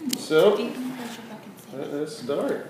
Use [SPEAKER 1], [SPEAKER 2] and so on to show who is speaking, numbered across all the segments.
[SPEAKER 1] So, let's start.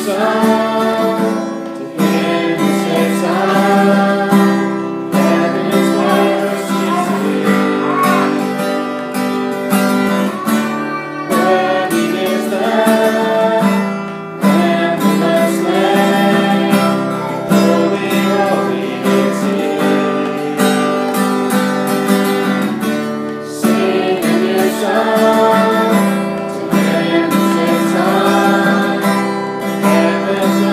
[SPEAKER 2] Heaven's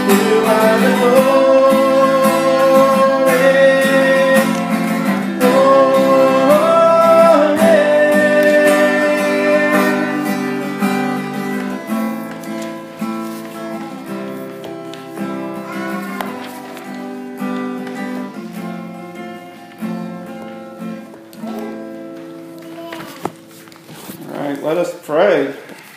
[SPEAKER 1] You are the Let us pray.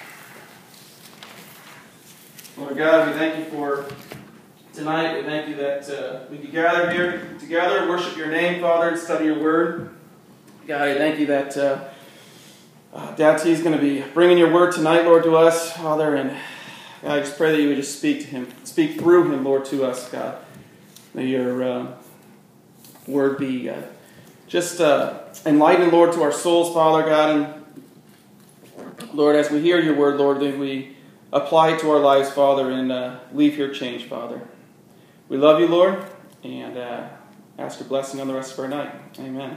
[SPEAKER 1] Lord God, we thank you for tonight. We thank you that we can gather here together, worship your name, Father, and study your word. God, I thank you that Dad T is going to be bringing your word tonight, Lord, to us, Father. And God, I just pray that you would just speak to him, speak through him, Lord, to us, God. May your word be just enlightened, Lord, to our souls, Father, God. And Lord, as we hear your word, Lord, that we apply it to our lives, Father, and leave here changed, Father. We love you, Lord, and ask your blessing on the rest of our night. Amen.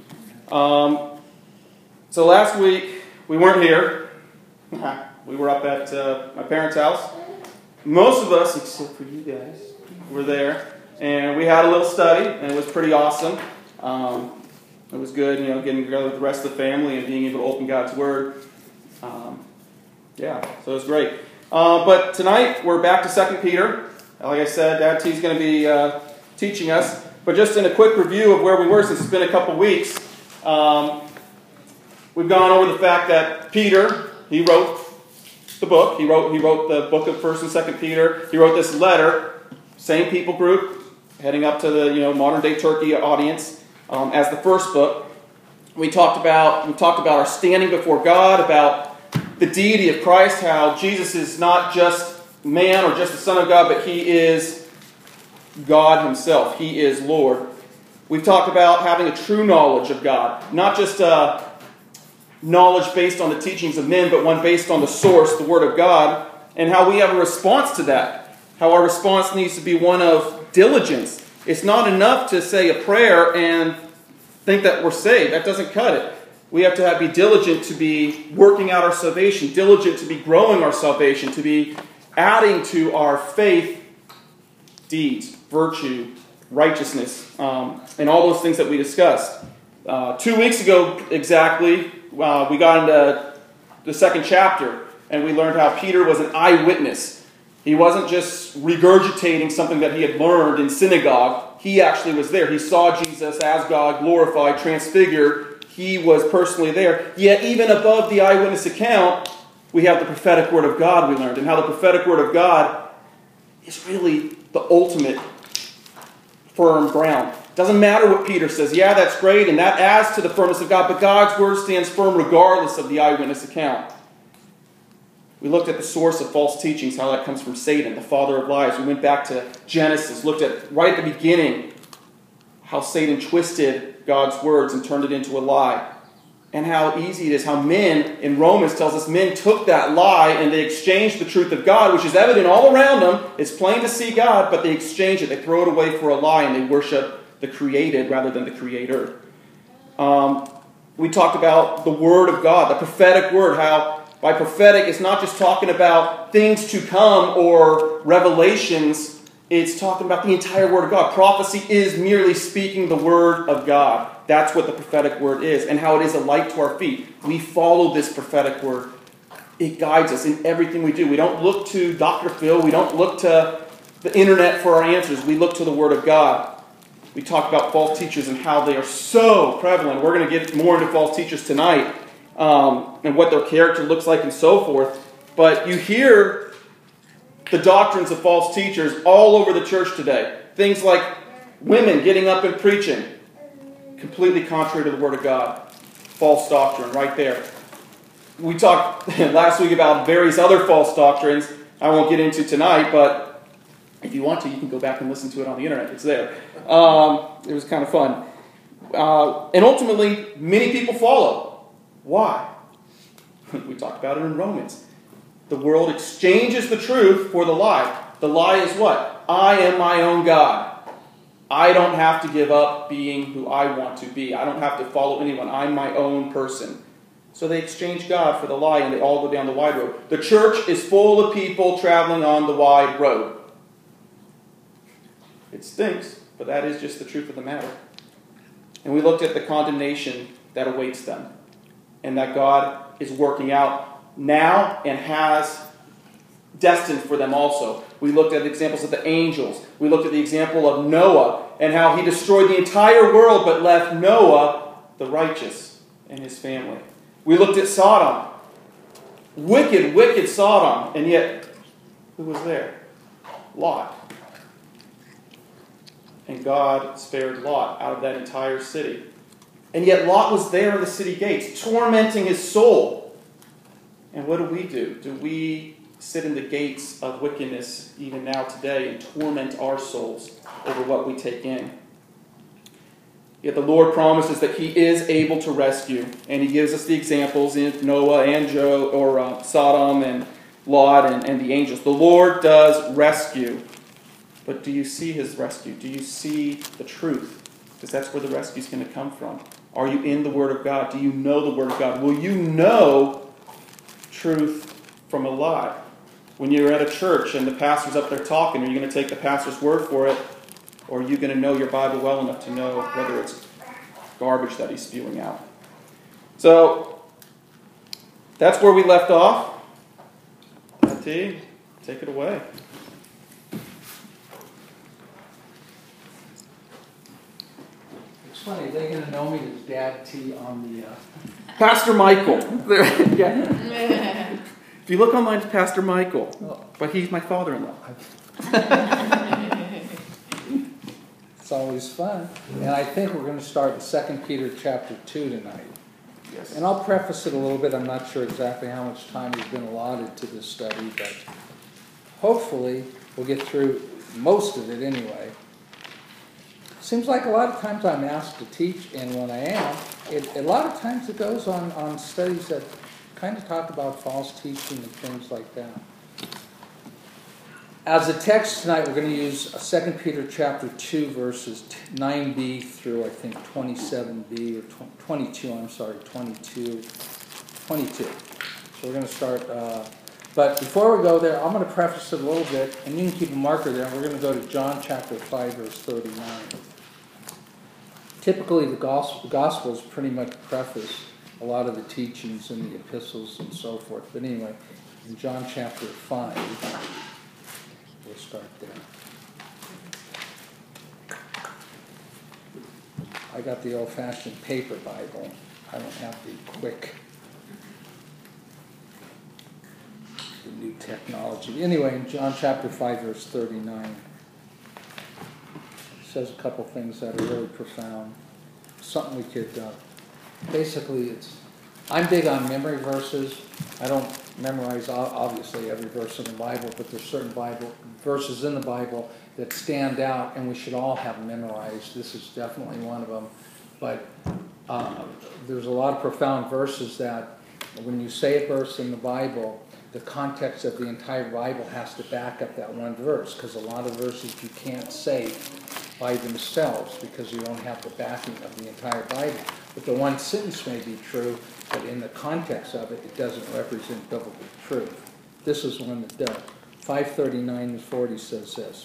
[SPEAKER 1] So last week, we weren't here. We were up at my parents' house. Most of us, except for you guys, were there. And we had a little study, and it was pretty awesome. It was good, getting together with the rest of the family and being able to open God's Word. So it was great. But tonight, we're back to 2 Peter. Like I said, Dad T's going to be teaching us. But just in a quick review of where we were, since it's been a couple weeks, we've gone over the fact that Peter, he wrote the book. He wrote the book of 1st and 2nd Peter. He wrote this letter, same people group, heading up to the modern-day Turkey audience as the first book. We talked about our standing before God, about the deity of Christ, how Jesus is not just man or just the Son of God, but he is God himself. He is Lord. We've talked about having a true knowledge of God, not just knowledge based on the teachings of men, but one based on the source, the Word of God, and how we have a response to that. How our response needs to be one of diligence. It's not enough to say a prayer and think that we're saved. That doesn't cut it. We have to be diligent to be working out our salvation, diligent to be growing our salvation, to be adding to our faith deeds, virtue, righteousness, and all those things that we discussed. 2 weeks ago exactly, we got into the 2nd chapter, and we learned how Peter was an eyewitness. He wasn't just regurgitating something that he had learned in synagogue. He actually was there. He saw Jesus as God, glorified, transfigured. He was personally there. Yet even above the eyewitness account, we have the prophetic word of God we learned. And how the prophetic word of God is really the ultimate firm ground. Doesn't matter what Peter says. Yeah, that's great, and that adds to the firmness of God. But God's word stands firm regardless of the eyewitness account. We looked at the source of false teachings, how that comes from Satan, the father of lies. We went back to Genesis, looked at right at the beginning how Satan twisted God's words and turned it into a lie. And how easy it is, how men, in Romans tells us, men took that lie and they exchanged the truth of God, which is evident all around them. It's plain to see God, but they exchange it. They throw it away for a lie and they worship the created rather than the creator. We talked about the word of God, the prophetic word, how by prophetic it's not just talking about things to come or revelations. It's talking about the entire Word of God. Prophecy is merely speaking the Word of God. That's what the prophetic word is, and how it is a light to our feet. We follow this prophetic word. It guides us in everything we do. We don't look to Dr. Phil. We don't look to the internet for our answers. We look to the Word of God. We talk about false teachers and how they are so prevalent. We're going to get more into false teachers tonight and what their character looks like and so forth. But you hear the doctrines of false teachers all over the church today. Things like women getting up and preaching, completely contrary to the Word of God. False doctrine right there. We talked last week about various other false doctrines I won't get into tonight, but if you want to, you can go back and listen to it on the internet. It's there. It was kind of fun. And ultimately, many people follow. Why? We talked about it in Romans. The world exchanges the truth for the lie. The lie is what? I am my own God. I don't have to give up being who I want to be. I don't have to follow anyone. I'm my own person. So they exchange God for the lie, and they all go down the wide road. The church is full of people traveling on the wide road. It stinks, but that is just the truth of the matter. And we looked at the condemnation that awaits them, and that God is working out now and has destined for them also. We looked at examples of the angels. We looked at the example of Noah and how he destroyed the entire world but left Noah, the righteous, and his family. We looked at Sodom. Wicked, wicked Sodom. And yet, who was there? Lot. And God spared Lot out of that entire city. And yet Lot was there in the city gates, tormenting his soul. And what do? Do we sit in the gates of wickedness even now today and torment our souls over what we take in? Yet the Lord promises that He is able to rescue. And He gives us the examples in Noah and Sodom and Lot and the angels. The Lord does rescue. But do you see His rescue? Do you see the truth? Because that's where the rescue is going to come from. Are you in the Word of God? Do you know the Word of God? Will you know truth from a lie? When you're at a church and the pastor's up there talking, are you going to take the pastor's word for it? Or are you going to know your Bible well enough to know whether it's garbage that he's spewing out? So, that's where we left off. T, take it away.
[SPEAKER 2] It's funny, they're going to know me as Dad T on the...
[SPEAKER 1] Pastor Michael. Yeah. If you look online, it's Pastor Michael. But he's my father-in-law.
[SPEAKER 2] It's always fun. And I think we're going to start in 2 Peter chapter 2 tonight.
[SPEAKER 1] Yes.
[SPEAKER 2] And I'll preface it a little bit. I'm not sure exactly how much time has been allotted to this study, but hopefully we'll get through most of it anyway. Seems like a lot of times I'm asked to teach, and when I am, a lot of times it goes on studies that kind of talk about false teaching and things like that. As a text tonight, we're going to use 2 Peter chapter 2, verses 9b through, I think, 27b, or 22, 22. So we're going to start, but before we go there, I'm going to preface it a little bit, and you can keep a marker there. We're going to go to John chapter 5, verse 39. Typically, the Gospels pretty much preface a lot of the teachings in the epistles and so forth. But anyway, in John chapter 5... we'll start there. I got the old-fashioned paper Bible. I don't have the new technology. Anyway, in John chapter 5, verse 39, it says a couple things that are really profound. Something we could, basically, I'm big on memory verses. I don't memorize, obviously, every verse in the Bible, but there's certain Bible verses in the Bible that stand out, and we should all have memorized. This is definitely one of them. But there's a lot of profound verses that, when you say a verse in the Bible, the context of the entire Bible has to back up that one verse, because a lot of verses you can't say by themselves because you don't have the backing of the entire Bible. But the one sentence may be true, but in the context of it, it doesn't represent biblical truth. This is one that does. 5:39-40 says this.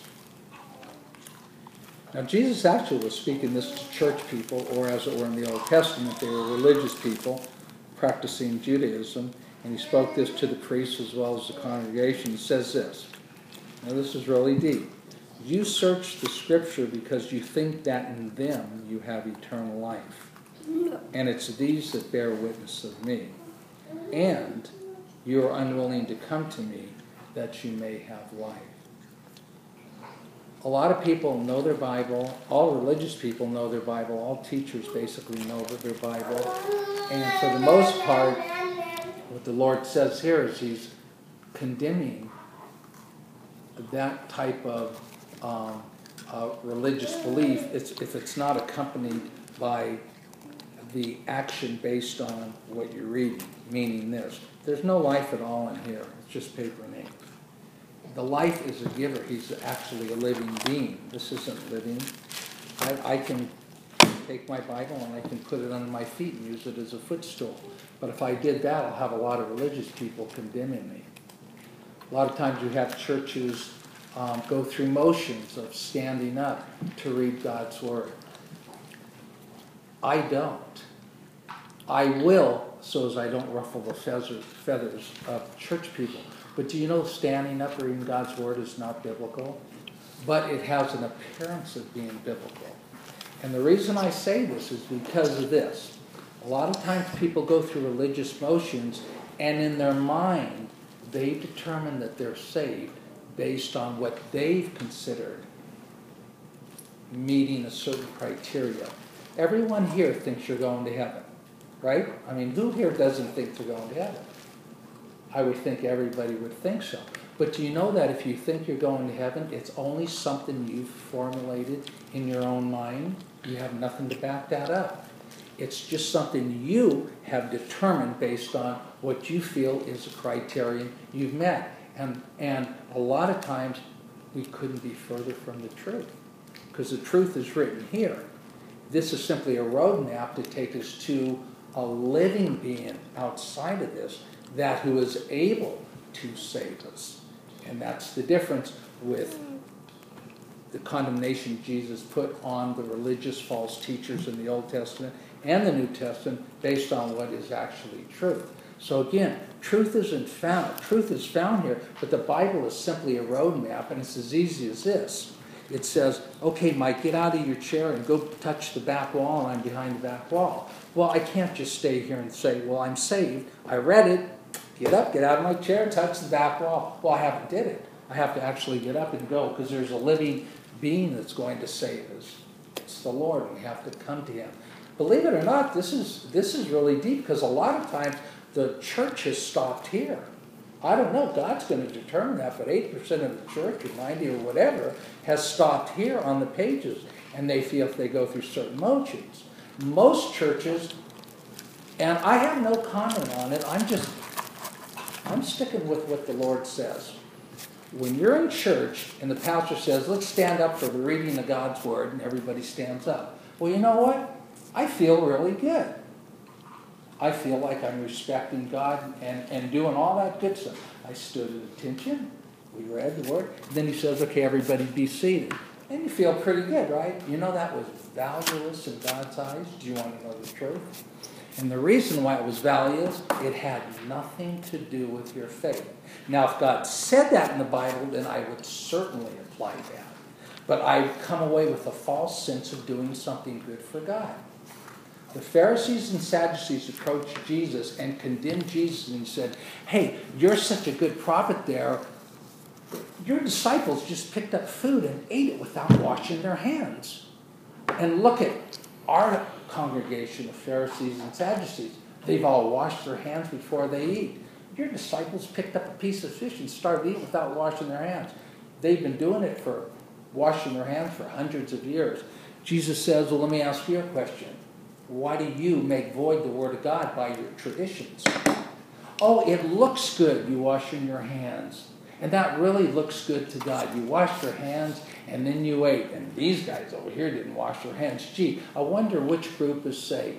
[SPEAKER 2] Now, Jesus actually was speaking this to church people, or as it were in the Old Testament, they were religious people practicing Judaism, and he spoke this to the priests as well as the congregation. He says this. Now, this is really deep. You search the Scripture because you think that in them you have eternal life. And it's these that bear witness of me. And you are unwilling to come to me that you may have life. A lot of people know their Bible. All religious people know their Bible. All teachers basically know their Bible. And for the most part, what the Lord says here is He's condemning that type of religious belief if it's not accompanied by the action based on what you're reading, meaning this. There's no life at all in here. It's just paper and ink. The life is a giver. He's actually a living being. This isn't living. I can take my Bible and I can put it under my feet and use it as a footstool. But if I did that, I'll have a lot of religious people condemning me. A lot of times you have churches go through motions of standing up to read God's Word. I don't. I will, so as I don't ruffle the feathers of church people. But do you know standing up reading God's Word is not biblical? But it has an appearance of being biblical. And the reason I say this is because of this. A lot of times people go through religious motions, and in their mind, they determine that they're saved based on what they've considered meeting a certain criteria. Everyone here thinks you're going to heaven, right? I mean, who here doesn't think they're going to heaven? I would think everybody would think so. But do you know that if you think you're going to heaven, it's only something you've formulated in your own mind? You have nothing to back that up. It's just something you have determined based on what you feel is a criterion you've met. And a lot of times, we couldn't be further from the truth, because the truth is written here. This is simply a roadmap to take us to a living being outside of this, that who is able to save us. And that's the difference with the condemnation Jesus put on the religious false teachers in the Old Testament and the New Testament based on what is actually truth. So again, truth isn't found. Truth is found here, but the Bible is simply a roadmap, and it's as easy as this. It says, okay, Mike, get out of your chair and go touch the back wall, and I'm behind the back wall. Well, I can't just stay here and say, well, I'm saved. I read it. Get up, get out of my chair, touch the back wall. Well, I haven't did it. I have to actually get up and go, because there's a living being that's going to save us. It's the Lord. We have to come to him. Believe it or not, this is really deep, because a lot of times the church has stopped here. I don't know. God's going to determine that, but 8% of the church, or 90 or whatever, has stopped here on the pages, and they feel if they go through certain motions. Most churches, and I have no comment on it, I'm sticking with what the Lord says. When you're in church and the pastor says, let's stand up for the reading of God's Word, and everybody stands up. Well, you know what? I feel really good. I feel like I'm respecting God and doing all that good stuff. I stood at attention. We read the Word. And then he says, okay, everybody be seated. And you feel pretty good, right? You know that was valueless in God's eyes. Do you want to know the truth? And the reason why it was valueless, it had nothing to do with your faith. Now, if God said that in the Bible, then I would certainly apply that. But I come away with a false sense of doing something good for God. The Pharisees and Sadducees approached Jesus and condemned Jesus, and he said, hey, you're such a good prophet there. Your disciples just picked up food and ate it without washing their hands. And look at our congregation of Pharisees and Sadducees. They've all washed their hands before they eat. Your disciples picked up a piece of fish and started eating without washing their hands. They've been doing it for washing their hands for hundreds of years. Jesus says, well, let me ask you a question. Why do you make void the Word of God by your traditions? Oh, it looks good, you washing your hands. And that really looks good to God. You washed your hands and then you ate. And these guys over here didn't wash their hands. Gee, I wonder which group is saved.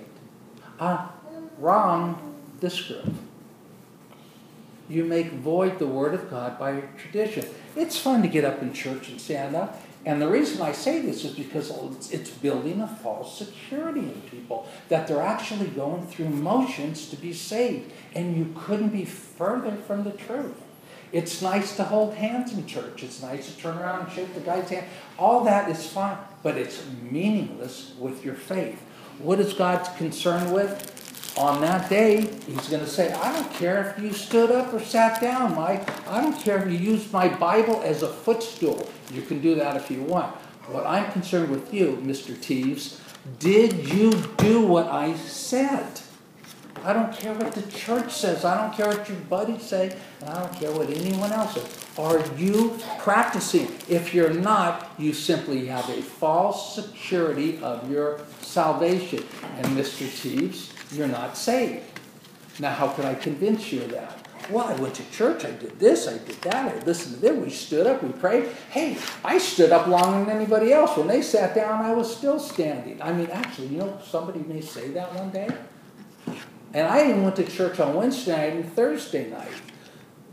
[SPEAKER 2] Wrong, this group. You make void the Word of God by your tradition. It's fun to get up in church and stand up. And the reason I say this is because it's building a false security in people, that they're actually going through motions to be saved. And you couldn't be further from the truth. It's nice to hold hands in church. It's nice to turn around and shake the guy's hand. All that is fine, but it's meaningless with your faith. What is God concerned with? On that day, he's going to say, I don't care if you stood up or sat down, Mike. I don't care if you used my Bible as a footstool. You can do that if you want. What I'm concerned with you, Mr. Teves, did you do what I said? I don't care what the church says. I don't care what your buddies say. And I don't care what anyone else says. Are you practicing? If you're not, you simply have a false security of your salvation. And Mr. Teves, you're not saved. Now, how can I convince you of that? Well, I went to church. I did this. I did that. I listened to them. We stood up. We prayed. Hey, I stood up longer than anybody else. When they sat down, I was still standing. I mean, actually, you know, somebody may say that one day. And I even went to church on Wednesday night and Thursday night.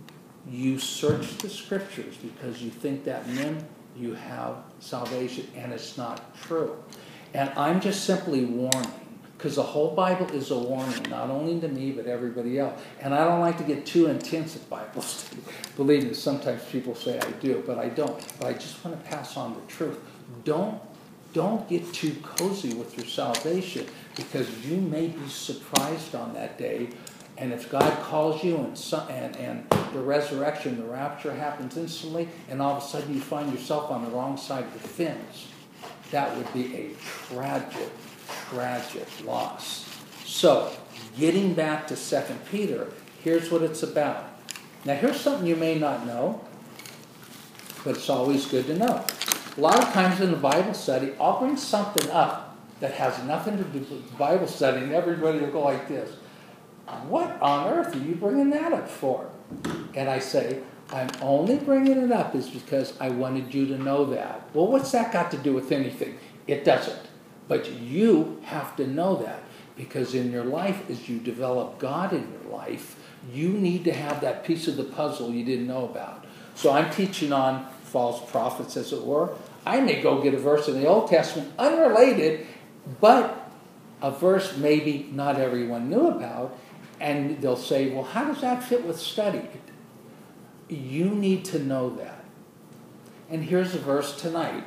[SPEAKER 2] You search the scriptures because you think that then you have salvation, and it's not true. And I'm just simply warning, because the whole Bible is a warning, not only to me, but everybody else. And I don't like to get too intense at Bible study. Believe me, sometimes people say I do, but I don't. But I just want to pass on the truth. Don't get too cozy with your salvation, because you may be surprised on that day. And if God calls you and the resurrection, the rapture happens instantly, and all of a sudden you find yourself on the wrong side of the fence, that would be a tragic, tragic loss. So, getting back to 2 Peter, here's what it's about. Now, here's something you may not know, but it's always good to know. A lot of times in the Bible study, I'll bring something up that has nothing to do with the Bible study, and everybody will go like this. What on earth are you bringing that up for? And I say, I'm only bringing it up is because I wanted you to know that. Well, what's that got to do with anything? It doesn't. But you have to know that, because in your life, as you develop God in your life, you need to have that piece of the puzzle you didn't know about. So I'm teaching on false prophets, as it were. I may go get a verse in the Old Testament, unrelated, but a verse maybe not everyone knew about, and they'll say, well, how does that fit with study? You need to know that. And here's a verse tonight.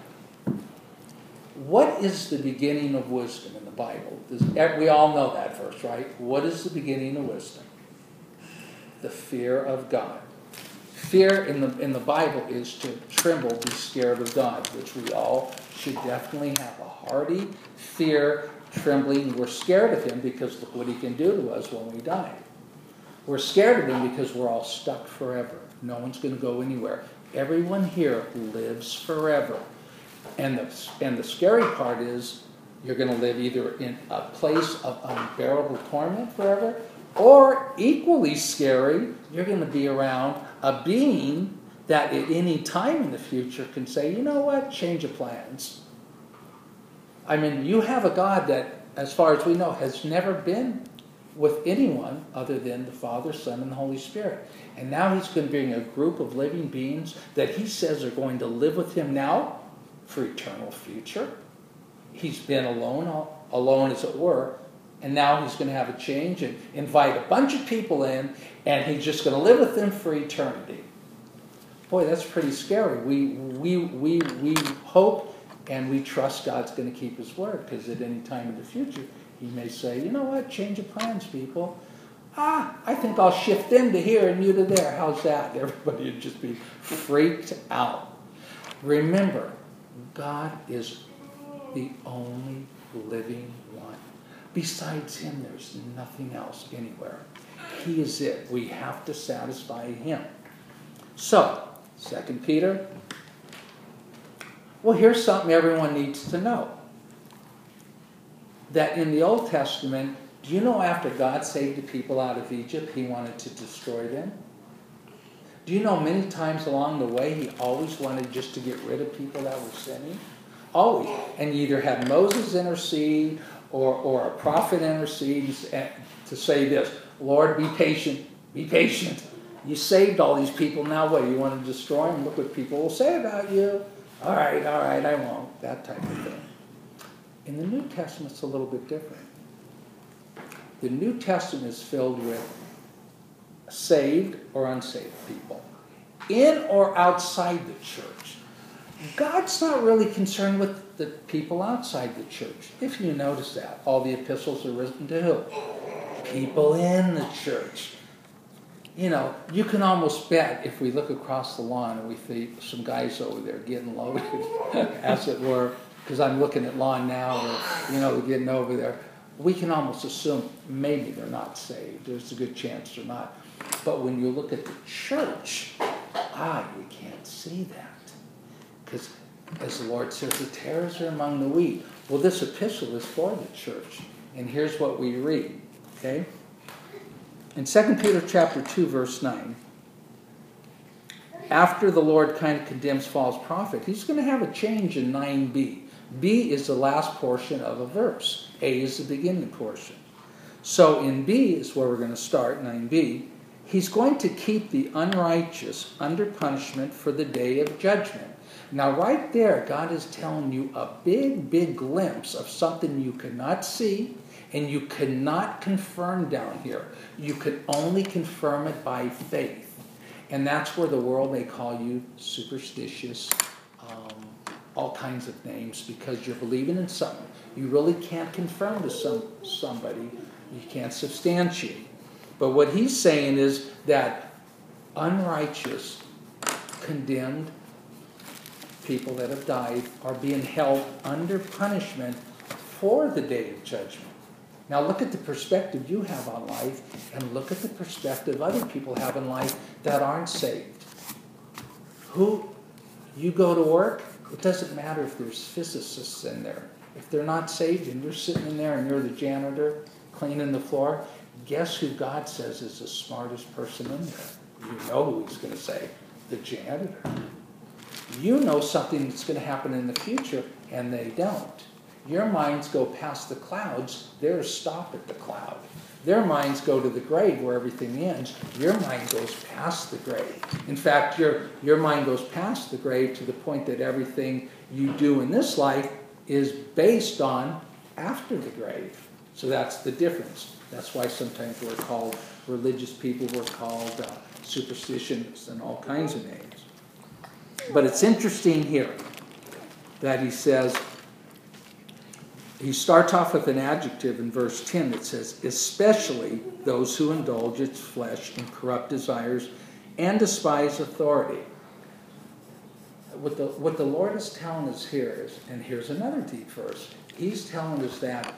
[SPEAKER 2] What is the beginning of wisdom in the Bible? We all know that verse, right? What is the beginning of wisdom? The fear of God. Fear in the Bible is to tremble, be scared of God, which we all should definitely have a hearty fear, trembling. We're scared of him because look what he can do to us when we die. We're scared of him because we're all stuck forever. No one's going to go anywhere. Everyone here lives forever. And the scary part is you're going to live either in a place of unbearable torment forever, or equally scary, you're going to be around a being that at any time in the future can say, you know what, change of plans. I mean, you have a God that, as far as we know, has never been with anyone other than the Father, Son, and the Holy Spirit. And now he's going to bring a group of living beings that he says are going to live with him now for eternal future. He's been alone as it were, and now he's going to have a change and invite a bunch of people in, and he's just going to live with them for eternity. Boy, that's pretty scary. We hope and we trust God's going to keep his word, because at any time in the future, he may say, you know what, change of plans, people. I think I'll shift them to here and you to there. How's that? Everybody would just be freaked out. Remember, God is the only living one. Besides him, there's nothing else anywhere. He is it. We have to satisfy him. So, 2 Peter. Well, here's something everyone needs to know. That in the Old Testament, do you know after God saved the people out of Egypt, he wanted to destroy them? Do you know many times along the way, he always wanted just to get rid of people that were sinning? Always. And you either had Moses intercede or a prophet intercede to say this, Lord, be patient, be patient. You saved all these people, now what? You want to destroy them? Look what people will say about you. All right, I won't. That type of thing. In the New Testament, it's a little bit different. The New Testament is filled with saved or unsaved people, in or outside the church. God's not really concerned with the people outside the church. If you notice that, all the epistles are written to who? People in the church. You know, you can almost bet if we look across the lawn and we see some guys over there getting loaded, as it were, because I'm looking at lawn now, or, you know, they're getting over there, we can almost assume maybe they're not saved. There's a good chance they're not. But when you look at the church, you can't see that. Because, as the Lord says, the tares are among the wheat. Well, this epistle is for the church. And here's what we read, okay? In 2 Peter chapter 2, verse 9, after the Lord kind of condemns false prophet, he's going to have a change in 9b. B is the last portion of a verse. A is the beginning portion. So in B is where we're going to start, 9b. He's going to keep the unrighteous under punishment for the day of judgment. Now right there, God is telling you a big, big glimpse of something you cannot see and you cannot confirm down here. You can only confirm it by faith. And that's where the world may call you superstitious, all kinds of names, because you're believing in something. You really can't confirm to somebody. You can't substantiate. But what he's saying is that unrighteous, condemned people that have died are being held under punishment for the day of judgment. Now look at the perspective you have on life and look at the perspective other people have in life that aren't saved. You go to work, it doesn't matter if there's physicists in there. If they're not saved and you're sitting in there and you're the janitor cleaning the floor, guess who God says is the smartest person in there? You know who he's going to say, the janitor. You know something that's going to happen in the future, and they don't. Your minds go past the clouds, theirs stop at the cloud. Their minds go to the grave where everything ends. Your mind goes past the grave. In fact, your mind goes past the grave to the point that everything you do in this life is based on after the grave. So that's the difference. That's why sometimes we're called religious people, we're called superstitious and all kinds of names. But it's interesting here that he says, he starts off with an adjective in verse 10 that says, especially those who indulge its flesh in corrupt desires and despise authority. What the Lord is telling us here is, and here's another deep verse, he's telling us that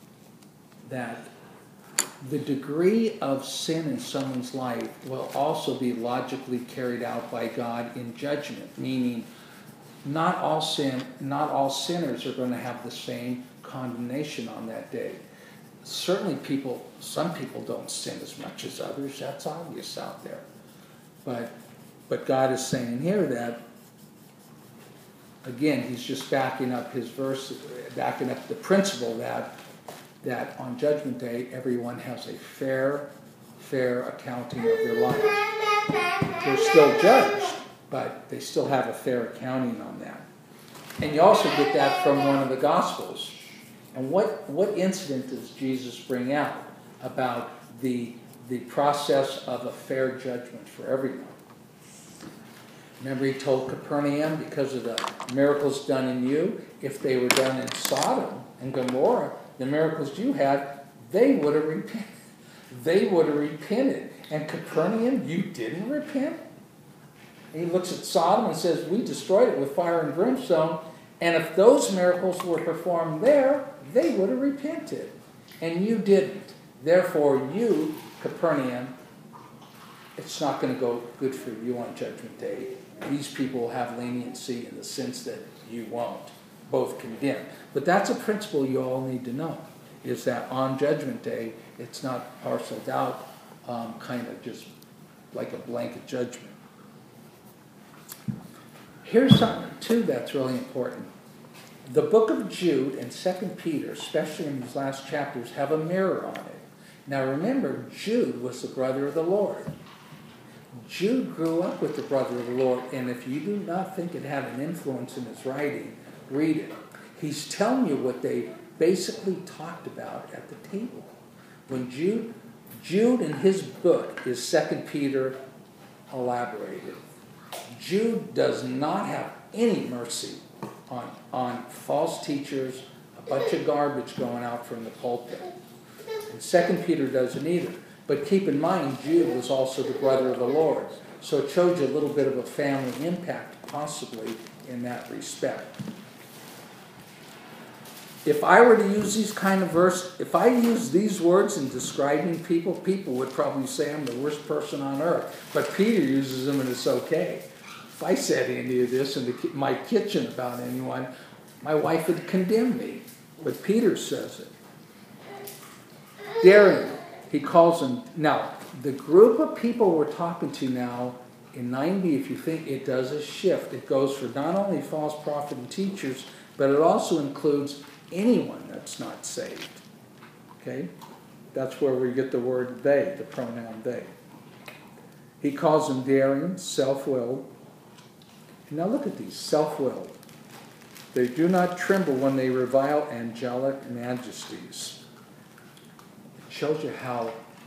[SPEAKER 2] the degree of sin in someone's life will also be logically carried out by God in judgment, meaning not all sinners are going to have the same condemnation on that day. Certainly some people don't sin as much as others, that's obvious out there. But God is saying here that, again, he's just backing up his verse, backing up the principle that on Judgment Day, everyone has a fair accounting of their life. They're still judged, but they still have a fair accounting on that. And you also get that from one of the Gospels. And what incident does Jesus bring out about the process of a fair judgment for everyone? Remember he told Capernaum, because of the miracles done in you, if they were done in Sodom and Gomorrah, the miracles you had, they would have repented. They would have repented. And Capernaum, you didn't repent? And he looks at Sodom and says, we destroyed it with fire and brimstone. And if those miracles were performed there, they would have repented. And you didn't. Therefore, you, Capernaum, it's not going to go good for you on Judgment Day. These people will have leniency in the sense that you won't. Both condemned. But that's a principle you all need to know, is that on Judgment Day, it's not parceled out kind of just like a blanket judgment. Here's something, too, that's really important. The book of Jude and 2 Peter, especially in these last chapters, have a mirror on it. Now remember, Jude was the brother of the Lord. Jude grew up with the brother of the Lord, and if you do not think it had an influence in his writing, read it. He's telling you what they basically talked about at the table. When Jude in his book is 2 Peter elaborated. Jude does not have any mercy on false teachers, a bunch of garbage going out from the pulpit. And 2 Peter doesn't either. But keep in mind, Jude was also the brother of the Lord. So it shows you a little bit of a family impact, possibly, in that respect. If I were to use these kind of verses, if I use these words in describing people, people would probably say I'm the worst person on earth. But Peter uses them and it's okay. If I said any of this in my kitchen about anyone, my wife would condemn me. But Peter says it. Daring, he calls them. Now, the group of people we're talking to now, in 9b, if you think, it does a shift. It goes for not only false prophet and teachers, but it also includes anyone that's not saved. Okay? That's where we get the word they, the pronoun they. He calls them daring, self-willed. Now look at these, self-willed. They do not tremble when they revile angelic majesties. It shows you how,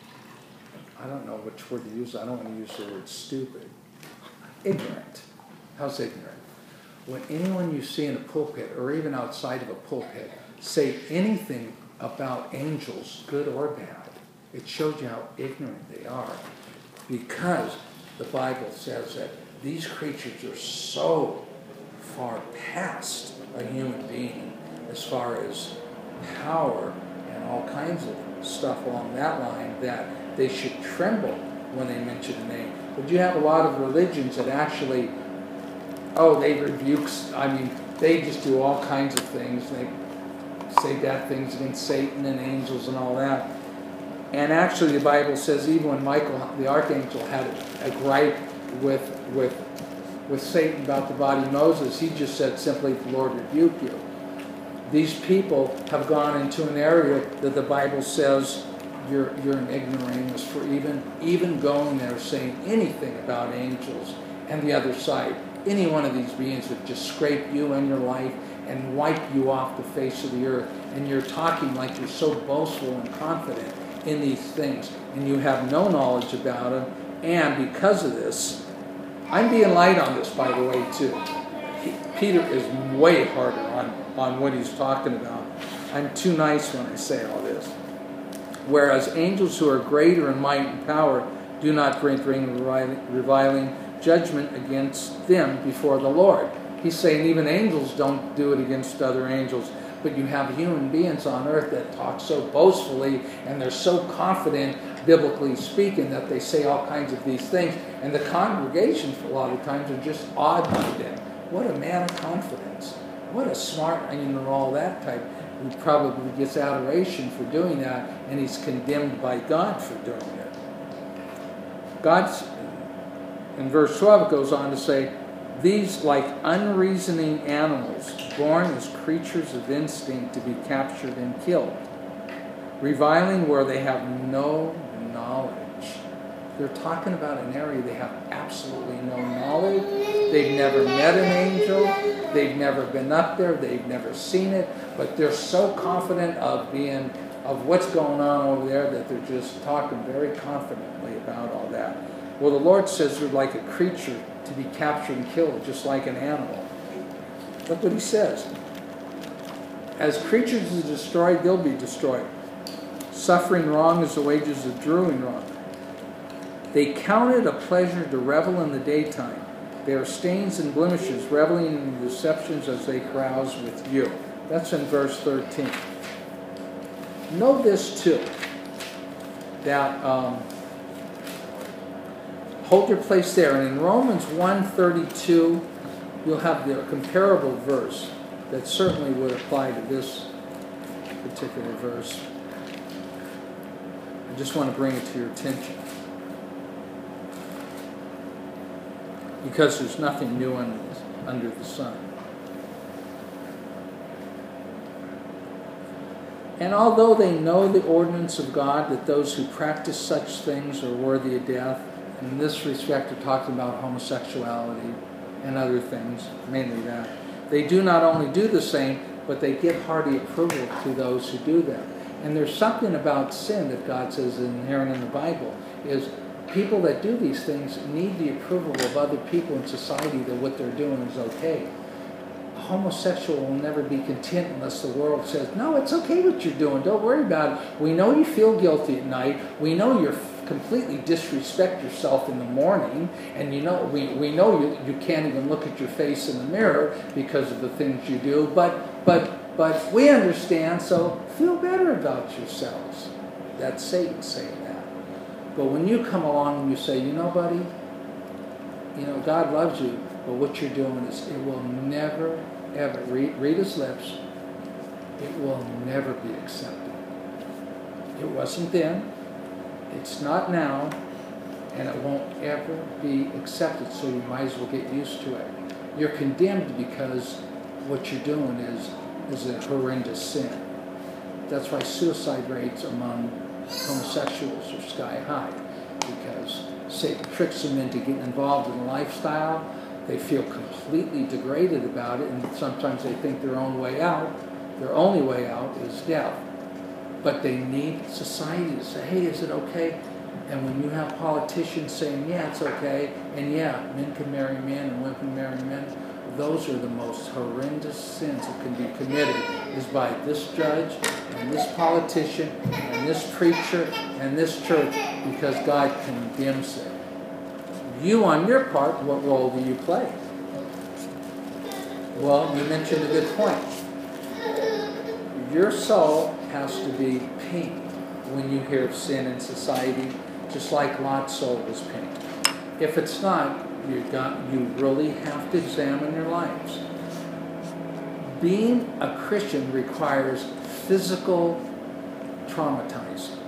[SPEAKER 2] I don't know which word to use. I don't want to use the word stupid. Ignorant. How's ignorant? When anyone you see in a pulpit or even outside of a pulpit say anything about angels, good or bad, it shows you how ignorant they are. Because the Bible says that these creatures are so far past a human being as far as power and all kinds of stuff along that line that they should tremble when they mention a name. But you have a lot of religions that actually, they rebuke, they just do all kinds of things. They say bad things against Satan and angels and all that. And actually the Bible says even when Michael, the archangel, had a gripe with Satan about the body of Moses, he just said simply, the Lord rebuke you. These people have gone into an area that the Bible says you're an ignoramus for even going there saying anything about angels and the other side. Any one of these beings would just scrape you in your life and wipe you off the face of the earth. And you're talking like you're so boastful and confident in these things, and you have no knowledge about them. And because of this, I'm being light on this, by the way, too. Peter is way harder on what he's talking about. I'm too nice when I say all this. Whereas angels who are greater in might and power do not bring reviling judgment against them before the Lord. He's saying even angels don't do it against other angels. But you have human beings on earth that talk so boastfully and they're so confident, biblically speaking, that they say all kinds of these things. And the congregations, a lot of times, are just awed by them. What a man of confidence. What a smart, and all that type. Who probably gets adoration for doing that, and he's condemned by God for doing it. In verse 12, it goes on to say, these, like unreasoning animals, born as creatures of instinct to be captured and killed, reviling where they have no knowledge. They're talking about an area they have absolutely no knowledge. They've never met an angel. They've never been up there. They've never seen it. But they're so confident of what's going on over there that they're just talking very confidently about all that. Well, the Lord says they're like a creature to be captured and killed, just like an animal. Look what he says. As creatures are destroyed, they'll be destroyed. Suffering wrong is the wages of doing wrong. They count it a pleasure to revel in the daytime. They are stains and blemishes, reveling in the deceptions as they carouse with you. That's in verse 13. Know this too, that hold your place there. And in Romans 1:32, you'll have the comparable verse that certainly would apply to this particular verse. I just want to bring it to your attention, because there's nothing new under the sun. And although they know the ordinance of God, that those who practice such things are worthy of death, in this respect we're talking about homosexuality and other things, mainly that, they do not only do the same, but they give hearty approval to those who do them. And there's something about sin that God says is inherent in the Bible, is people that do these things need the approval of other people in society that what they're doing is okay. A homosexual will never be content unless the world says, no, it's okay what you're doing, don't worry about it. We know you feel guilty at night, we know you completely disrespect yourself in the morning, and we know you can't even look at your face in the mirror because of the things you do, but we understand, so feel better about yourselves. That's Satan saying that. But when you come along and you say, buddy, God loves you, but what you're doing is, it will never, ever, read his lips, it will never be accepted. It wasn't then, it's not now, and it won't ever be accepted, so you might as well get used to it. You're condemned because what you're doing is a horrendous sin. That's why suicide rates among homosexuals are sky high. because Satan tricks them into getting involved in a lifestyle. They feel completely degraded about it, and sometimes they think their only way out is death. But they need society to say, hey, is it okay? And when you have politicians saying, yeah, it's okay, and yeah, men can marry men and women can marry men, those are the most horrendous sins that can be committed, is by this judge and this politician and this preacher and this church, because God condemns it. You, on your part, what role do you play? Well, you mentioned a good point. Your soul has to be pained when you hear of sin in society, just like Lot's soul was pained. If it's not, you really have to examine your lives. Being a Christian requires physical traumatizing.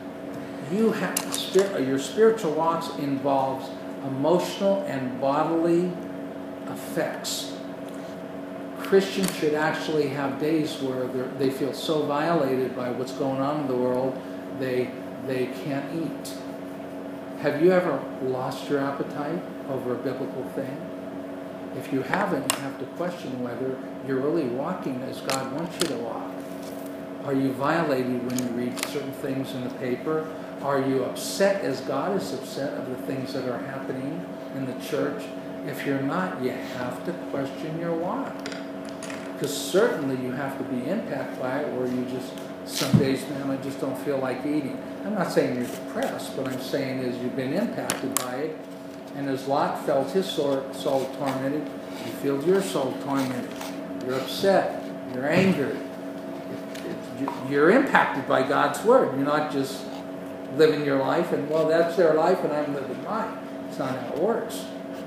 [SPEAKER 2] Your spiritual walk involves emotional and bodily effects. Christians should actually have days where they feel so violated by what's going on in the world, they can't eat. Have you ever lost your appetite over a biblical thing? If you haven't, you have to question whether you're really walking as God wants you to walk. Are you violated when you read certain things in the paper? Are you upset as God is upset of the things that are happening in the church? If you're not, you have to question your walk. Because certainly you have to be impacted by it, or you just, some days, man, I just don't feel like eating. I'm not saying you're depressed, but I'm saying is you've been impacted by it, and as Lot felt his soul tormented, you feel your soul tormented. You're upset. You're angered. You're impacted by God's word. You're not just living your life and, well, that's their life and I'm living mine. It's not how it works.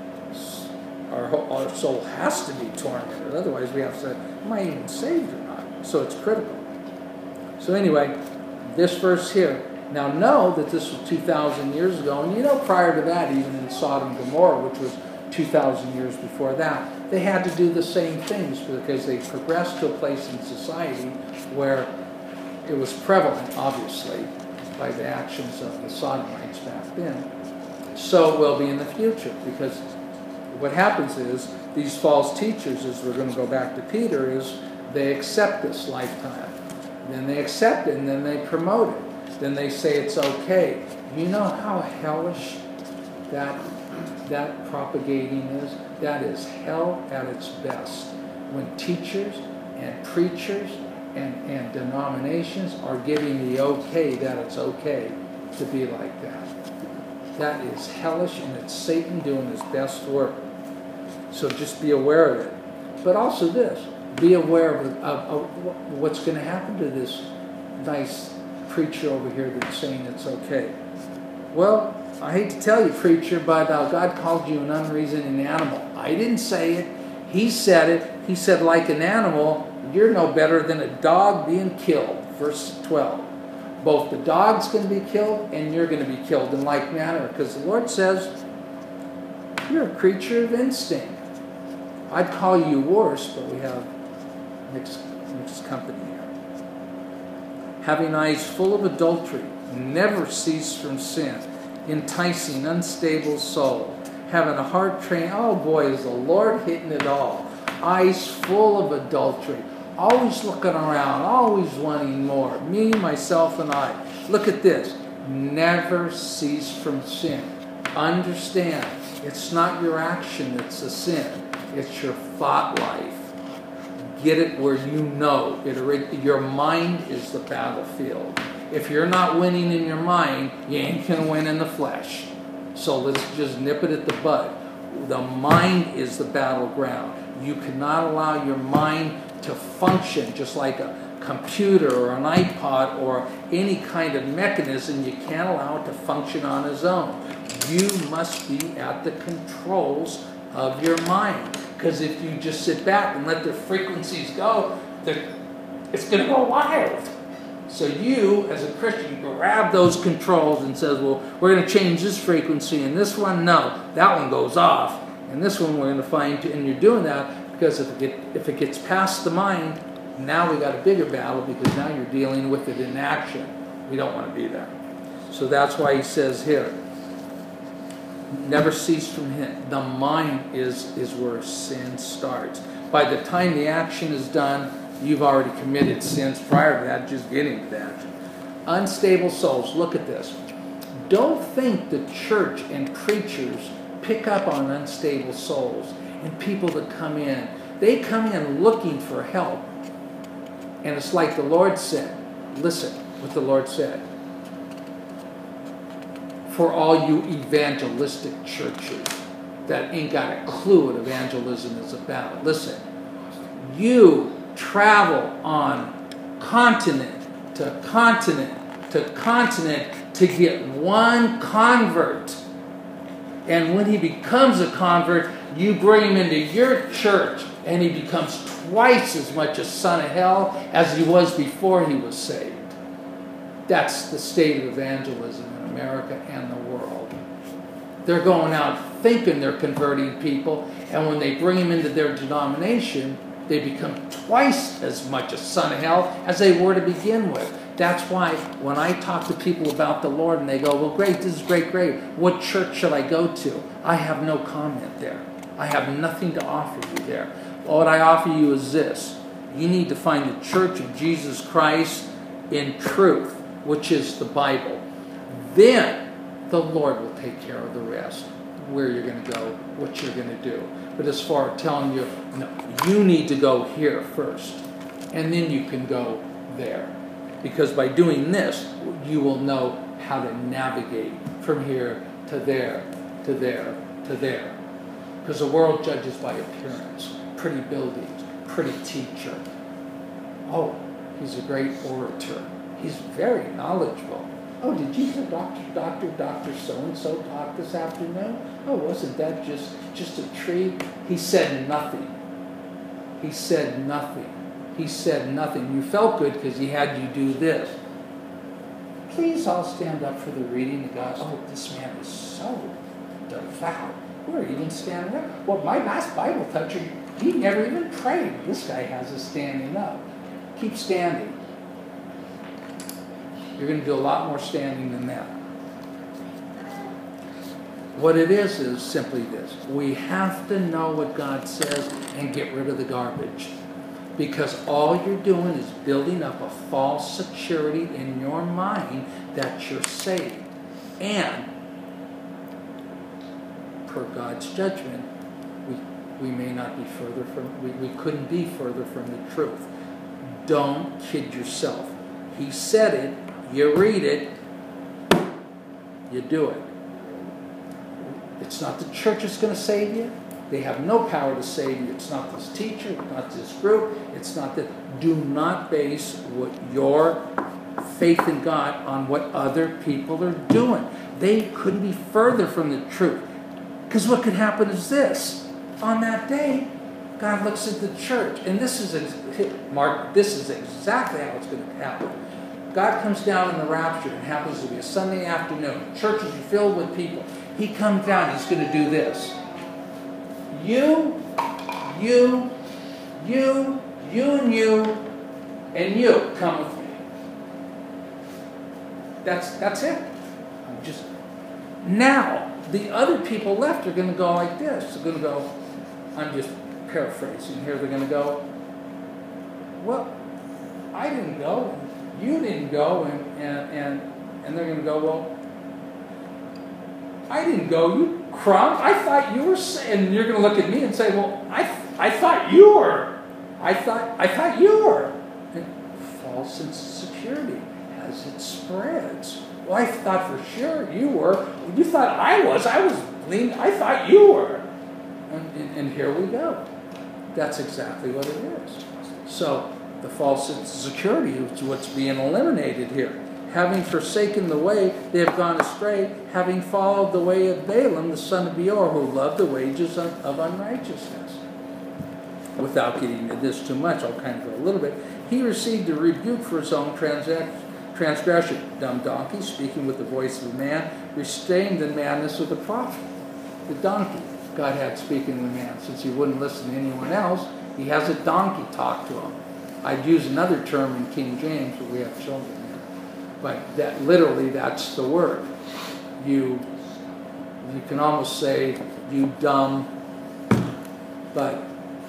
[SPEAKER 2] Our soul has to be tormented. Otherwise, we have to say, am I even saved or not? So it's critical. So anyway, this verse here. Now know that this was 2,000 years ago. And you know, prior to that, even in Sodom and Gomorrah, which was 2,000 years before that, they had to do the same things because they progressed to a place in society where it was prevalent, obviously, by the actions of the Sodomites back then. So it will be in the future, because what happens is these false teachers, as we're going to go back to Peter, is they accept this lifetime. Then they accept it, and then they promote it. Then they say it's okay. You know how hellish that propagating is? That is hell at its best. When teachers and preachers and denominations are giving the okay that it's okay to be like that. That is hellish, and it's Satan doing his best work. So just be aware of it. But also this, be aware of what's going to happen to this nice preacher over here that's saying it's okay. Well, I hate to tell you, preacher, but God called you an unreasoning animal. I didn't say it. He said it. He said, like an animal, you're no better than a dog being killed. Verse 12. Both the dog's going to be killed and you're going to be killed in like manner. Because the Lord says, you're a creature of instinct. I'd call you worse, but we have mixed company here. Having eyes full of adultery, never cease from sin. Enticing, unstable soul. Having a heart trained, oh boy, is the Lord hitting it all. Eyes full of adultery. Always looking around, always wanting more. Me, myself, and I. Look at this. Never cease from sin. Understand, it's not your action that's a sin. It's your thought life. Get it where you know. Your mind is the battlefield. If you're not winning in your mind, you ain't going to win in the flesh. So let's just nip it at the bud. The mind is the battleground. You cannot allow your mind to function just like a computer or an iPod or any kind of mechanism. You can't allow it to function on its own. You must be at the controls of your mind. Because if you just sit back and let the frequencies go, it's going to go wild. So you, as a Christian, grab those controls and says, well, we're going to change this frequency, and this one, no, that one goes off. And this one we're going to fine-tune. And you're doing that because if it gets past the mind, now we got a bigger battle, because now you're dealing with it in action. We don't want to be there. So that's why he says here, Never cease from him. The mind is where sin starts. By the time the action is done, you've already committed sins prior to that, just getting to that. Unstable souls. Look at this. Don't think the church and preachers pick up on unstable souls and people that come in. They come in looking for help. And it's like the Lord said. Listen what the Lord said. For all you evangelistic churches that ain't got a clue what evangelism is about. Listen, you travel on continent to continent to continent to get one convert. And when he becomes a convert, you bring him into your church and he becomes twice as much a son of hell as he was before he was saved. That's the state of evangelism in America and the world. They're going out thinking they're converting people, and when they bring them into their denomination, they become twice as much a son of hell as they were to begin with. That's why when I talk to people about the Lord and they go, well, great, this is great, great. What church should I go to? I have no comment there. I have nothing to offer you there. What I offer you is this. You need to find the church of Jesus Christ in truth, which is the Bible. Then the Lord will take care of the rest, where you're going to go, what you're going to do. But as far as telling you, no, you need to go here first, and then you can go there. Because by doing this, you will know how to navigate from here to there, to there, to there. Because the world judges by appearance. Pretty buildings, pretty teacher. Oh, he's a great orator. He's very knowledgeable. Oh, did you hear Dr. So-and-so talk this afternoon? Oh, wasn't that just a treat? He said nothing. He said nothing. He said nothing. You felt good because he had you do this. Please all stand up for the reading of God. Oh, this man is so devout. We're even standing up. Well, my last Bible toucher, he never even prayed. This guy has us standing up. Keep standing. You're going to do a lot more standing than that. What it is simply this. We have to know what God says and get rid of the garbage. Because all you're doing is building up a false security in your mind that you're saved. And per God's judgment, we may not be further from, we couldn't be further from the truth. Don't kid yourself. He said it, you read it, you do it. It's not the church that's going to save you. They have no power to save you. It's not this teacher, it's not this group, it's not that. Do not base what your faith in God on what other people are doing. They couldn't be further from the truth. Because what could happen is this. On that day, God looks at the church, and this is exactly how it's going to happen. God comes down in the rapture, and it happens to be a Sunday afternoon. Churches are filled with people. He comes down, he's going to do this. You, and you come with me. That's it. I'm just now the other people left are going to go like this. They're going to go. I'm just paraphrasing here. They're going to go. Well, I didn't go, and you didn't go, and they're going to go. Well, I didn't go. You crumb. I thought you were. And you're going to look at me and say, well, I thought you were. I thought you were. And false insecurity as it spreads. Well, I thought for sure you were. You thought I was. I thought you were. And here we go. That's exactly what it is. So the false insecurity is what's being eliminated here. Having forsaken the way, they have gone astray, having followed the way of Balaam, the son of Beor, who loved the wages of unrighteousness. Without getting into this too much, I'll kind of go a little bit. He received a rebuke for his own transgression. Dumb donkey, speaking with the voice of a man, restrained the madness of the prophet. The donkey, God had speaking to the man. Since he wouldn't listen to anyone else, he has a donkey talk to him. I'd use another term in King James, but we have children here. But that literally, that's the word. You You can almost say, you dumb, but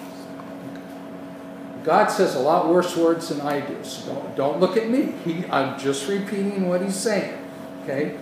[SPEAKER 2] God says a lot worse words than I do, so don't look at me. I'm just repeating what he's saying, okay?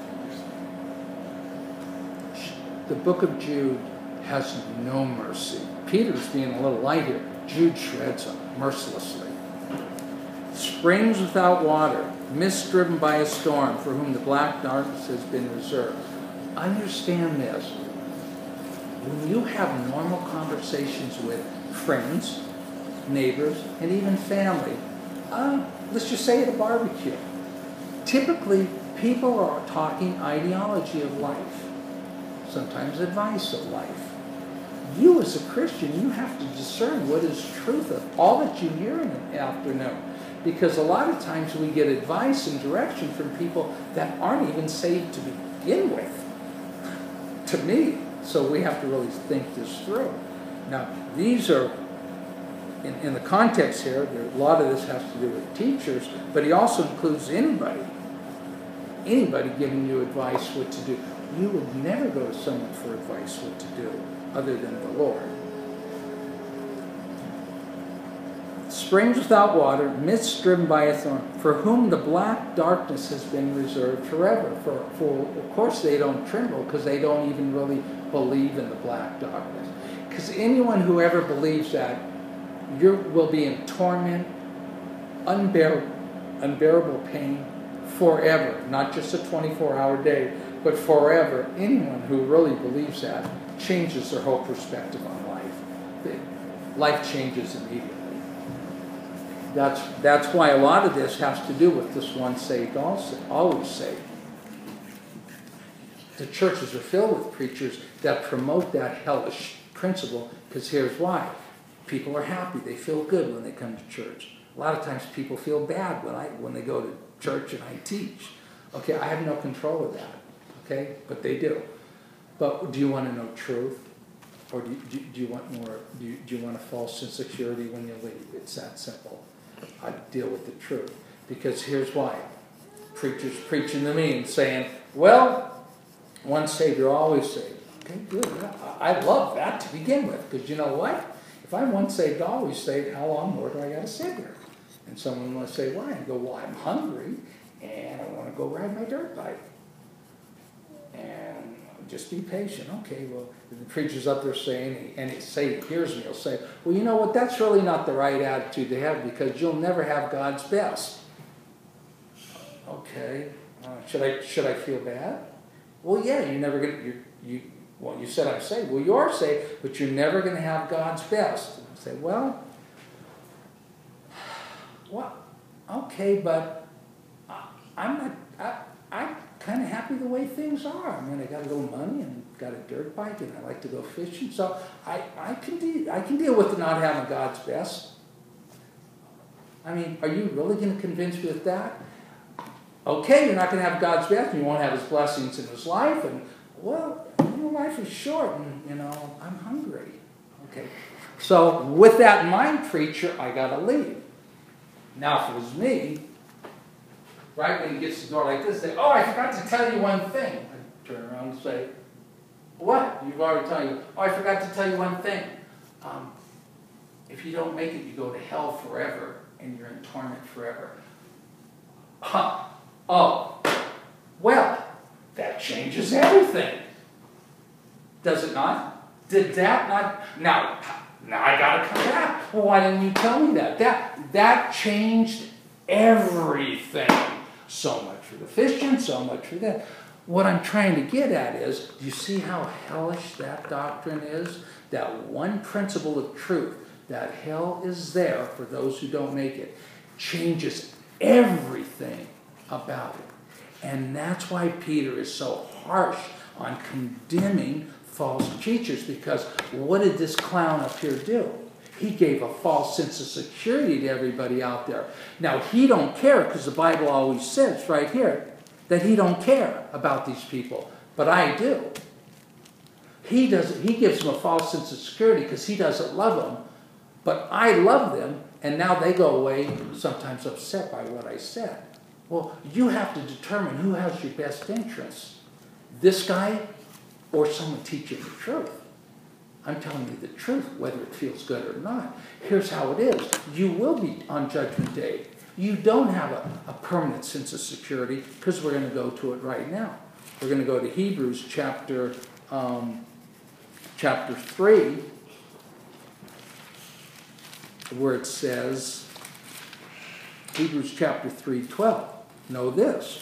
[SPEAKER 2] The book of Jude has no mercy. Peter's being a little light here. Jude shreds them mercilessly. Springs without water, mist driven by a storm, for whom the black darkness has been reserved. Understand this. When you have normal conversations with friends, neighbors, and even family, let's just say at a barbecue, typically people are talking ideology of life, sometimes advice of life. You as a Christian, you have to discern what is truth of all that you hear in an afternoon. Because a lot of times we get advice and direction from people that aren't even saved to begin with, to me. So we have to really think this through. Now, these are, in the context here, a lot of this has to do with teachers, but he also includes anybody giving you advice what to do. You would never go to someone for advice what to do other than the Lord. Springs without water, mists driven by a thorn, for whom the black darkness has been reserved forever. For of course they don't tremble because they don't even really believe in the black darkness. Because anyone who ever believes that, you will be in torment, unbearable pain forever. Not just a 24-hour day, but forever. Anyone who really believes that changes their whole perspective on life. Life changes immediately. That's why a lot of this has to do with this once saved, always saved. The churches are filled with preachers that promote that hellish principle, because here's why. People are happy. They feel good when they come to church. A lot of times people feel bad when they go to church and I teach. Okay, I have no control of that. Okay, but they do. But do you want to know truth? Or do you want more? Do you want a false insecurity when you leave? It's that simple. I deal with the truth. Because here's why. Preachers preaching to me and saying, well, once saved, you're always saved. Okay, good. I love that to begin with. Because you know what? If I'm once saved, always saved, how long more do I got to sit here? And someone will say, why? I go, well, I'm hungry and I want to go ride my dirt bike. And just be patient. Okay, well, the preacher's up there saying, and he hears me, he'll say, well, you know what, that's really not the right attitude to have, because you'll never have God's best. Okay, should I feel bad? Well, yeah, you're never going to, well, you said I'm saved. Well, you are saved, but you're never going to have God's best. I say, well, okay, but I'm kind of happy the way things are. I mean, I got a little money and got a dirt bike, and I like to go fishing, so I can deal with not having God's best. I mean, are you really going to convince me with that? Okay, you're not going to have God's best, and you won't have His blessings in His life, and well, life is short, and I'm hungry. Okay, so with that in mind, preacher, I got to leave. Now, if it was me, right when he gets to the door like this, say, oh, I forgot to tell you one thing. I turn around and say, what? You've already told you. Oh, I forgot to tell you one thing. If you don't make it, you go to hell forever, and you're in torment forever. Oh, well, that changes everything. Does it not? Did that not? Now I got to come back. Well, why didn't you tell me that? That changed everything. So much for the fishing, so much for that. What I'm trying to get at is, do you see how hellish that doctrine is? That one principle of truth, that hell is there for those who don't make it, changes everything about it. And that's why Peter is so harsh on condemning false teachers, because what did this clown up here do? He gave a false sense of security to everybody out there. Now, he don't care, because the Bible always says right here that he don't care about these people. But I do. He gives them a false sense of security because he doesn't love them. But I love them, and now they go away sometimes upset by what I said. Well, you have to determine who has your best interests. This guy or someone teaching the truth. I'm telling you the truth, whether it feels good or not. Here's how it is. You will be on Judgment Day. You don't have a permanent sense of security, because we're going to go to it right now. We're going to go to Hebrews chapter 3, where it says, Hebrews chapter 3:12. Know this.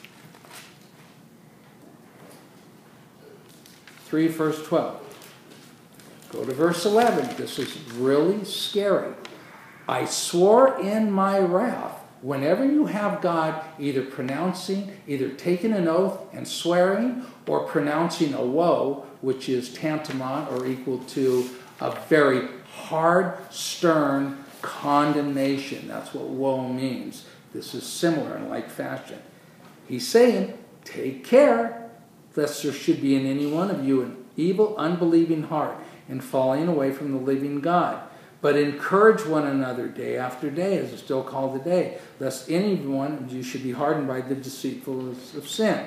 [SPEAKER 2] 3 verse 12. Go to verse 11. This is really scary. I swore in my wrath, whenever you have God either taking an oath and swearing, or pronouncing a woe, which is tantamount or equal to a very hard, stern condemnation. That's what woe means. This is similar in like fashion. He's saying, take care, lest there should be in any one of you an evil, unbelieving heart, and falling away from the living God. But encourage one another day after day, as it's still called today, lest any one of you should be hardened by the deceitfulness of sin.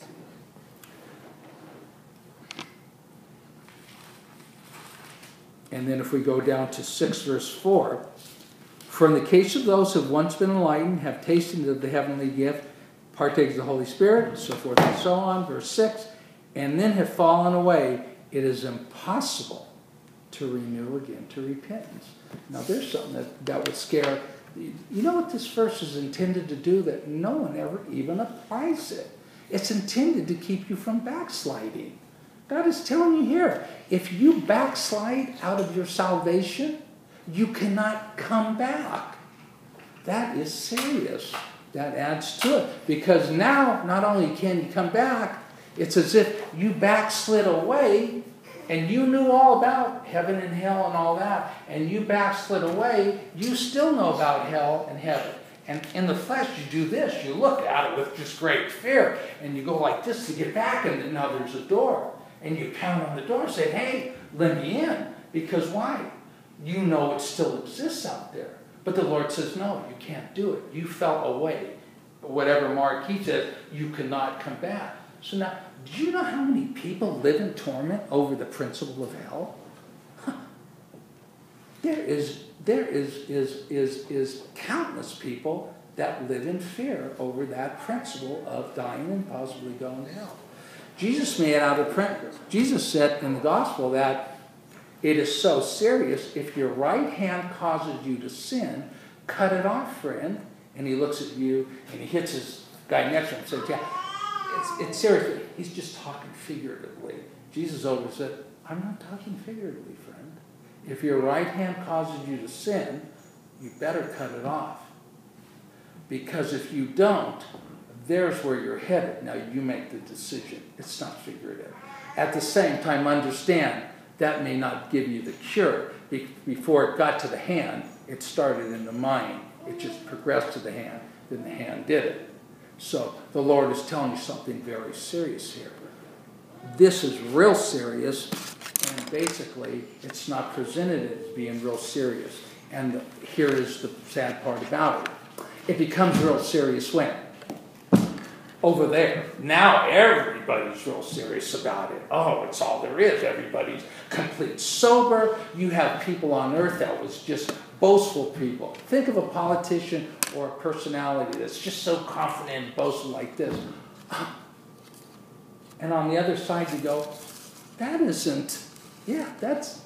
[SPEAKER 2] And then if we go down to 6 verse 4, for in the case of those who have once been enlightened, have tasted of the heavenly gift, partakers of the Holy Spirit, so forth and so on, verse 6, and then have fallen away, it is impossible to renew again to repentance. Now there's something that would scare. You know what this verse is intended to do that no one ever even applies it? It's intended to keep you from backsliding. God is telling you here, if you backslide out of your salvation, you cannot come back. That is serious. That adds to it. Because now, not only can you come back, it's as if you backslid away, and you knew all about heaven and hell and all that, and you backslid away, you still know about hell and heaven. And in the flesh, you do this. You look at it with just great fear, and you go like this to get back, and now there's a door. And you pound on the door and say, hey, let me in. Because why? You know it still exists out there. But the Lord says, no, you can't do it. You fell away. Whatever Mark he says, you cannot come back. So now, do you know how many people live in torment over the principle of hell? There is countless people that live in fear over that principle of dying and possibly going to hell. Jesus said in the gospel that it is so serious, if your right hand causes you to sin, cut it off, friend. And he looks at you and he hits his guy next to him and says, yeah, it's serious. He's just talking figuratively. Jesus always said, I'm not talking figuratively, friend. If your right hand causes you to sin, you better cut it off. Because if you don't, there's where you're headed. Now you make the decision. It's not figurative. At the same time, understand that may not give you the cure. Before it got to the hand, it started in the mind. It just progressed to the hand. Then the hand did it. So the Lord is telling you something very serious here. This is real serious, and basically it's not presented as being real serious. And here is the sad part about it. It becomes real serious when? Over there. Now everybody's real serious about it. Oh, it's all there is. Everybody's complete sober. You have people on earth that was just boastful people. Think of a politician or a personality that's just so confident and boastful like this. And on the other side you go, that isn't, yeah, that's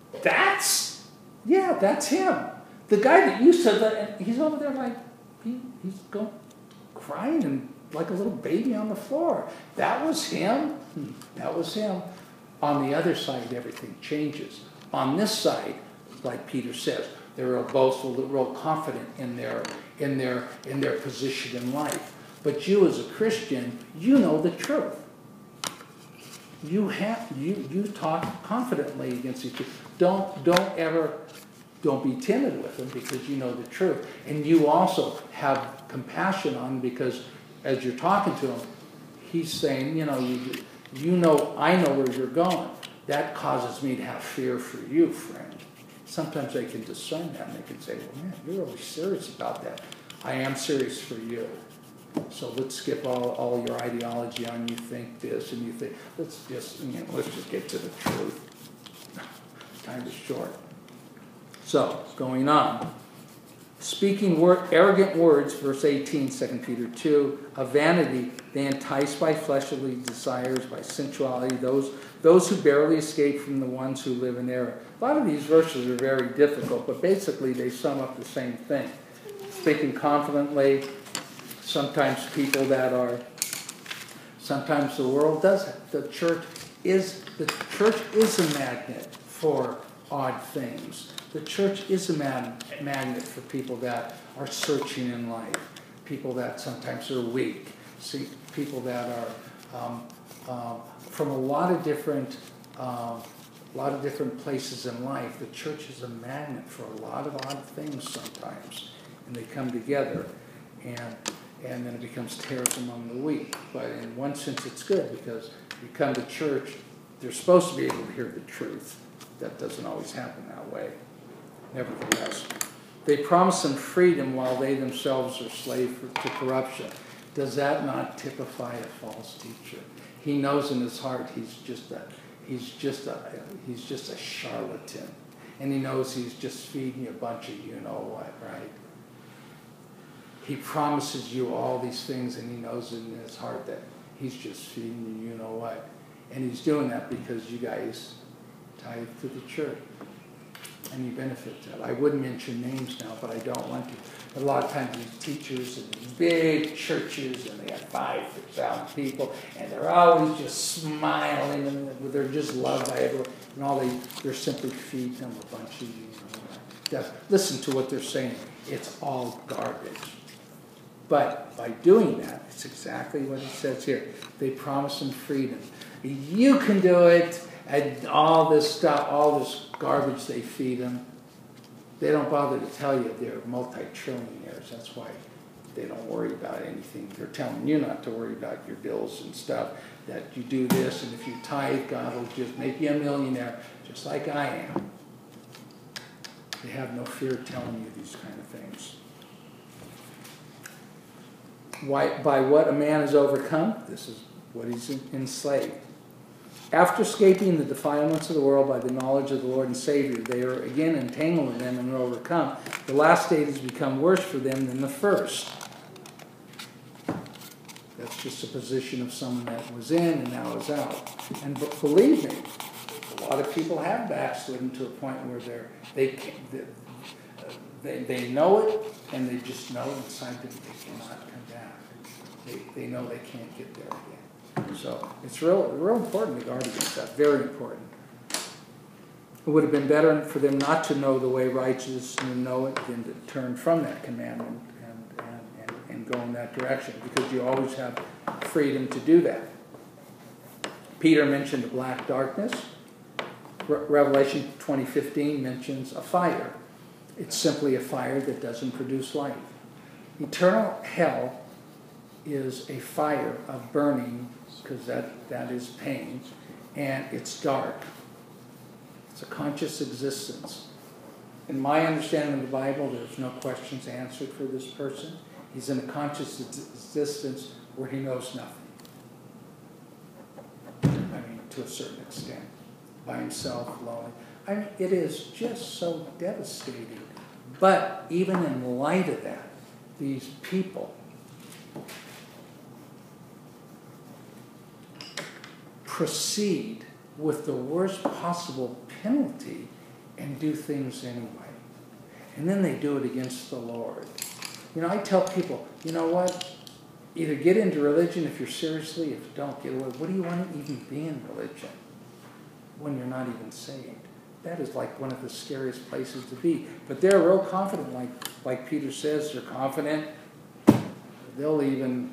[SPEAKER 2] him. The guy that you said that, he's over there like, he's going, crying and like a little baby on the floor. That was him. That was him. On the other side, everything changes. On this side, like Peter says, they're real boastful, real confident in their position in life. But you as a Christian, you know the truth. You talk confidently against each other. Don't be timid with them, because you know the truth. And you also have compassion on them, because as you're talking to him, he's saying, you know, I know where you're going. That causes me to have fear for you, friend. Sometimes they can discern that, and they can say, well, man, you're really serious about that. I am serious for you. So let's skip all your ideology on you think this and you think, let's just get to the truth. Time is short. So, going on. Speaking arrogant words, verse 18, 2 Peter 2, of vanity, they entice by fleshly desires, by sensuality, those who barely escape from the ones who live in error. A lot of these verses are very difficult, but basically they sum up the same thing. Speaking confidently, sometimes the world does it. The church is a magnet for odd things. The church is a magnet for people that are searching in life, people that sometimes are weak, people that are from a lot of different places in life. The church is a magnet for a lot of odd things sometimes, and they come together, and then it becomes tares among the wheat. But in one sense, it's good because you come to church, they're supposed to be able to hear the truth. That doesn't always happen that way. Nevertheless, they promise them freedom while they themselves are slaves to corruption. Does that not typify a false teacher? He knows in his heart he's just a charlatan, and he knows he's just feeding you a bunch of you-know-what, right? He promises you all these things, and he knows in his heart that he's just feeding you you-know-what. And he's doing that because you guys tithe to the church, and you benefit to it. I wouldn't mention names now, but I don't want to. But a lot of times these teachers in these big churches, and they have 5,000 people, and they're always just smiling, and they're just loved by everyone, and they're simply feeding them a bunch of you-know-what. Listen to what they're saying. It's all garbage. But by doing that, it's exactly what it says here. They promise them freedom. You can do it, and all this stuff, all this garbage they feed them, they don't bother to tell you they're multi-trillionaires. That's why they don't worry about anything. They're telling you not to worry about your bills and stuff, that you do this, and if you tithe, God will just make you a millionaire, just like I am. They have no fear of telling you these kind of things. By what a man is overcome, this is what he's enslaved. After escaping the defilements of the world by the knowledge of the Lord and Savior, they are again entangled in them and are overcome. The last state has become worse for them than the first. That's just a position of someone that was in and now is out. And believe me, a lot of people have backslidden to a point where they know it, and they just know inside that they cannot come back. They know they can't get there again. So it's real important to guard against that. Very important. It would have been better for them not to know the way righteous and know it than to turn from that commandment and go in that direction, because you always have freedom to do that. Peter mentioned a black darkness. Revelation 20:15 mentions a fire. It's simply a fire that doesn't produce light. Eternal hell is a fire of burning, because that is pain, and it's dark. It's a conscious existence. In my understanding of the Bible, there's no questions answered for this person. He's in a conscious existence where he knows nothing. I mean, to a certain extent. By himself, lonely. I mean, it is just so devastating. But even in light of that, these people proceed with the worst possible penalty and do things anyway. And then they do it against the Lord. You know, I tell people, you know what? Either get into religion if you're seriously, if you don't, get away. What do you want to even be in religion when you're not even saved? That is like one of the scariest places to be. But they're real confident, like Peter says, they're confident. They'll even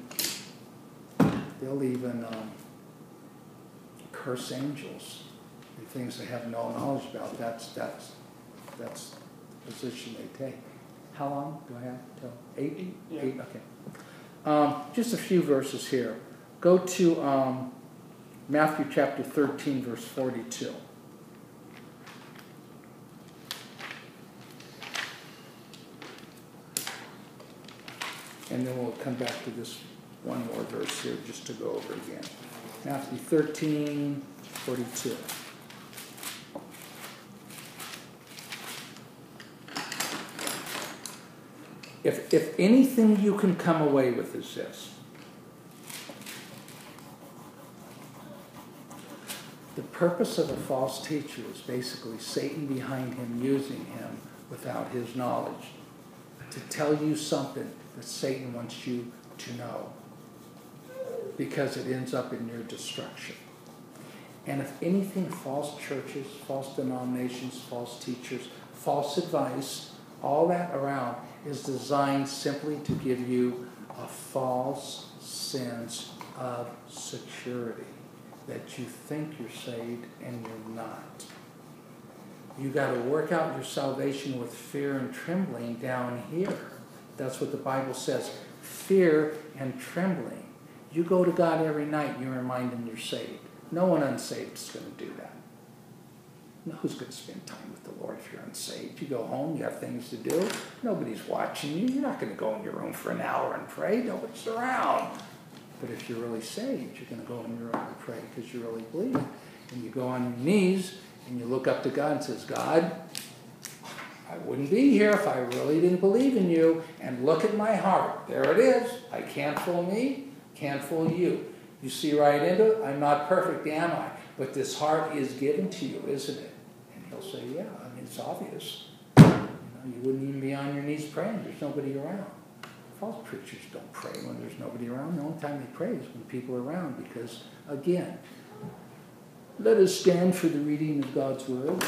[SPEAKER 2] curse angels, the things they have no knowledge about. That's the position they take. How long do I have till 8?
[SPEAKER 1] Yeah.
[SPEAKER 2] 8? Okay. Just a few verses here. Go to Matthew chapter 13, verse 42. and then we'll come back to this one more verse here just to go over again. Matthew 13:42. If anything you can come away with is this: the purpose of a false teacher is basically Satan behind him using him without his knowledge to tell you something that Satan wants you to know, because it ends up in your destruction. And if anything, false churches, false denominations, false teachers, false advice, all that around is designed simply to give you a false sense of security, that you think you're saved and you're not. You got to work out your salvation with fear and trembling down here. That's what the Bible says. Fear and trembling. You go to God every night, you remind him you're saved. No one unsaved is going to do that. No, who's going to spend time with the Lord if you're unsaved? You go home, you have things to do. Nobody's watching you. You're not going to go in your room for an hour and pray. Nobody's around. But if you're really saved, you're going to go in your room and pray because you really believe. And you go on your knees and you look up to God and says, God, I wouldn't be here if I really didn't believe in you. And look at my heart. There it is. I can't fool me, can't fool you. You see right into it. I'm not perfect, am I? But this heart is given to you, isn't it? And he'll say, yeah, I mean, it's obvious. You wouldn't even be on your knees praying. There's nobody around. False preachers don't pray when there's nobody around. The only time they pray is when people are around, because, again, let us stand for the reading of God's word.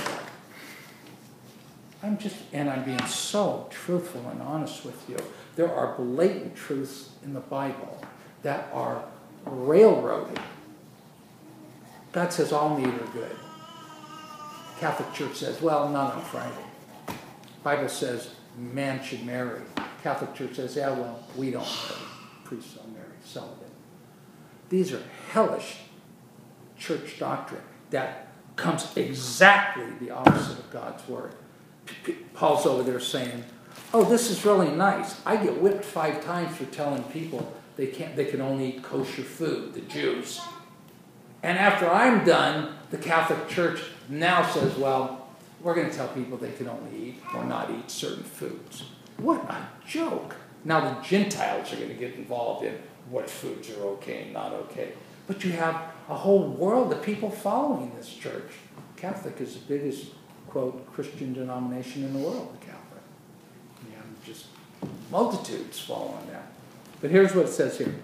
[SPEAKER 2] I'm being so truthful and honest with you. There are blatant truths in the Bible that are railroaded. God says all meat are good. Catholic Church says, well, none on Friday. Bible says man should marry. Catholic Church says, yeah, well, we don't marry. Priests don't marry. Celibate. These are hellish church doctrine that comes exactly the opposite of God's word. Paul's over there saying, oh, this is really nice. I get whipped 5 times for telling people they can only eat kosher food, the Jews. And after I'm done, the Catholic Church now says, well, we're going to tell people they can only eat or not eat certain foods. What a joke. Now the Gentiles are going to get involved in what foods are okay and not okay. But you have a whole world of people following this church. Catholic is the biggest, quote, Christian denomination in the world, the Catholic. You have just multitudes following that. But here's what it says here.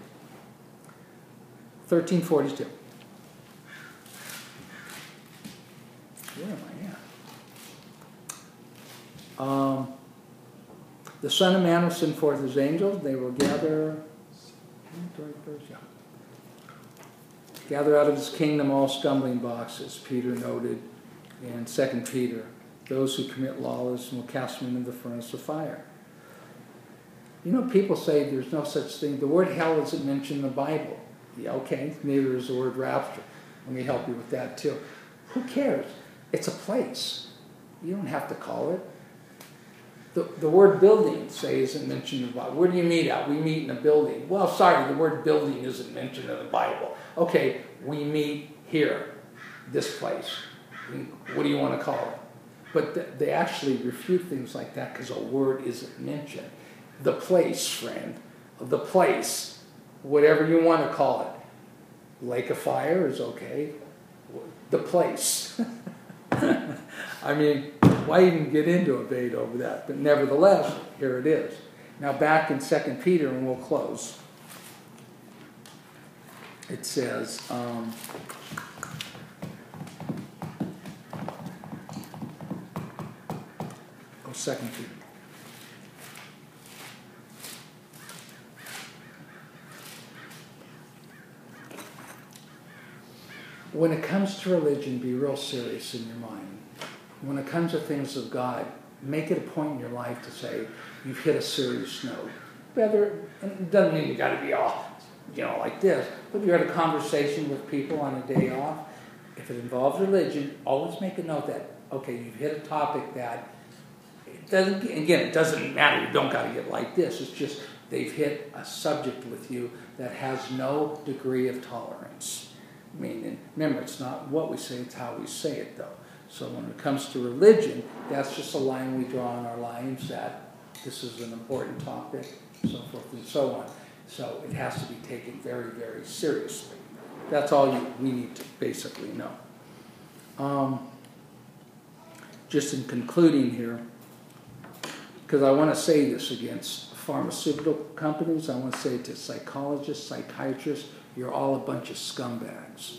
[SPEAKER 2] 1342. Where am I at? The Son of Man will send forth his angels. They will gather out of his kingdom all stumbling blocks, as Peter noted in 2 Peter. Those who commit lawlessness will cast them into the furnace of fire. You know, people say there's no such thing. The word hell isn't mentioned in the Bible. Yeah, okay, neither is the word rapture. Let me help you with that too. Who cares? It's a place. You don't have to call it. The word building, say, isn't mentioned in the Bible. Where do you meet at? We meet in a building. Well, sorry, the word building isn't mentioned in the Bible. Okay, we meet here, this place. What do you want to call it? But they actually refute things like that because a word isn't mentioned. The place, friend, the place, whatever you want to call it. Lake of fire is okay. The place. I mean, why even get into a debate over that? But nevertheless, here it is. Now back in 2 Peter, and we'll close. It says, 2 Peter. When it comes to religion, be real serious in your mind. When it comes to things of God, make it a point in your life to say, you've hit a serious note. Whether, and it doesn't mean you got to be all, like this, but you're at a conversation with people on a day off. If it involves religion, always make a note that, okay, you've hit a topic that Again, it doesn't matter. You don't got to get like this. It's just they've hit a subject with you that has no degree of tolerance. I mean, remember, it's not what we say, it's how we say it, though. So when it comes to religion, that's just a line we draw in our lives that this is an important topic, so forth and so on. So it has to be taken very, very seriously. That's all we need to basically know. Just in concluding here, because I want to say this against pharmaceutical companies, I want to say to psychologists, psychiatrists, you're all a bunch of scumbags.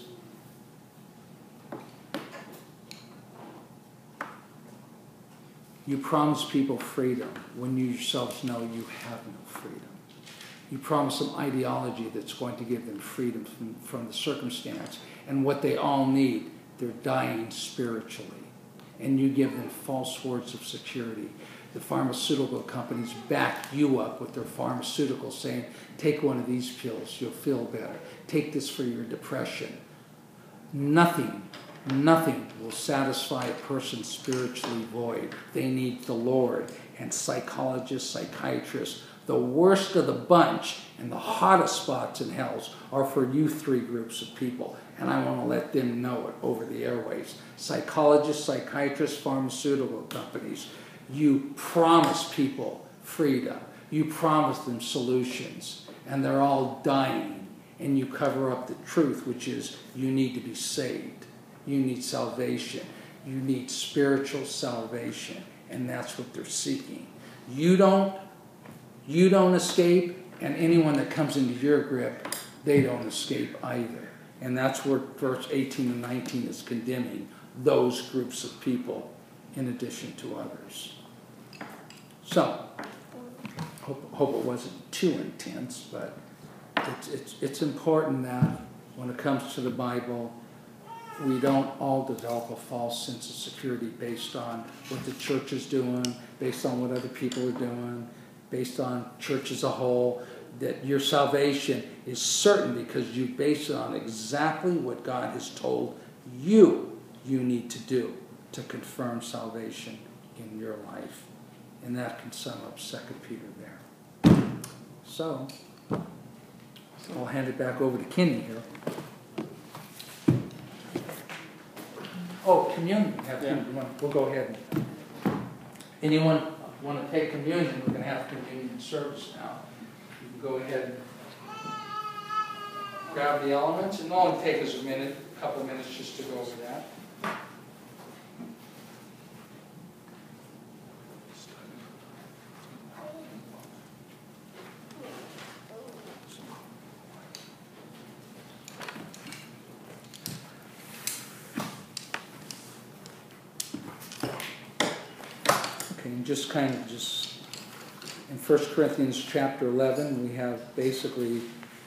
[SPEAKER 2] You promise people freedom when you yourselves know you have no freedom. You promise them ideology that's going to give them freedom from the circumstance and what they all need. They're dying spiritually. And you give them false words of security. The pharmaceutical companies back you up with their pharmaceuticals saying, take one of these pills, you'll feel better. Take this for your depression. Nothing will satisfy a person spiritually void. They need the Lord. And psychologists, psychiatrists, the worst of the bunch and the hottest spots in hells are for you three groups of people. And I want to let them know it over the airwaves. Psychologists, psychiatrists, pharmaceutical companies, you promise people freedom. You promise them solutions. And they're all dying. And you cover up the truth, which is you need to be saved. You need salvation. You need spiritual salvation. And that's what they're seeking. You don't escape, and anyone that comes into your grip, they don't escape either. And that's where verse 18 and 19 is condemning those groups of people in addition to others. So, hope it wasn't too intense, but it's important that when it comes to the Bible, we don't all develop a false sense of security based on what the church is doing, based on what other people are doing, based on church as a whole, that your salvation is certain because you base it on exactly what God has told you need to do to confirm salvation in your life. And that can sum up 2 Peter there. So, I'll hand it back over to Kenny here. Oh, communion. Yeah. We'll go ahead. Anyone want to take communion? We're going to have communion service now. You can go ahead and grab the elements. And it'll only take us a couple of minutes just to go over that. Just in 1 Corinthians chapter 11, we have basically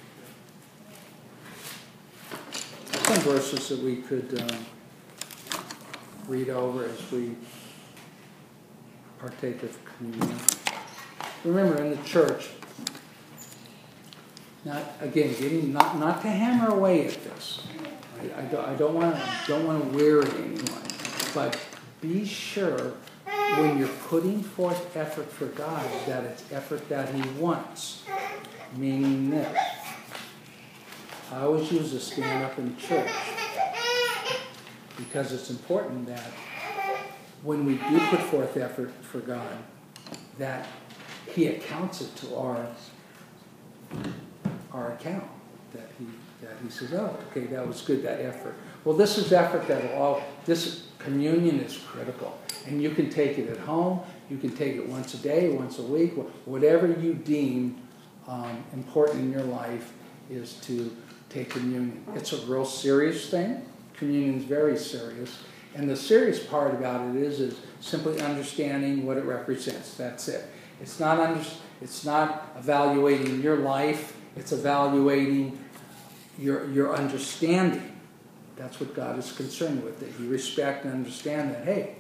[SPEAKER 2] some verses that we could read over as we partake of communion. Remember, in the church, not to hammer away at this. I don't want to weary anyone, but be sure when you're putting forth effort for God, that it's effort that He wants. Meaning this. I always use this stand up in church because it's important that when we do put forth effort for God, that He accounts it to our account. That He says, oh, okay, that was good, that effort. Well, this is effort this communion is critical. And you can take it at home, you can take it once a day, once a week, whatever you deem important in your life is to take communion. It's a real serious thing. Communion is very serious. And the serious part about it is simply understanding what it represents. That's it. It's not evaluating your life, it's evaluating your understanding. That's what God is concerned with, that you respect and understand that, hey,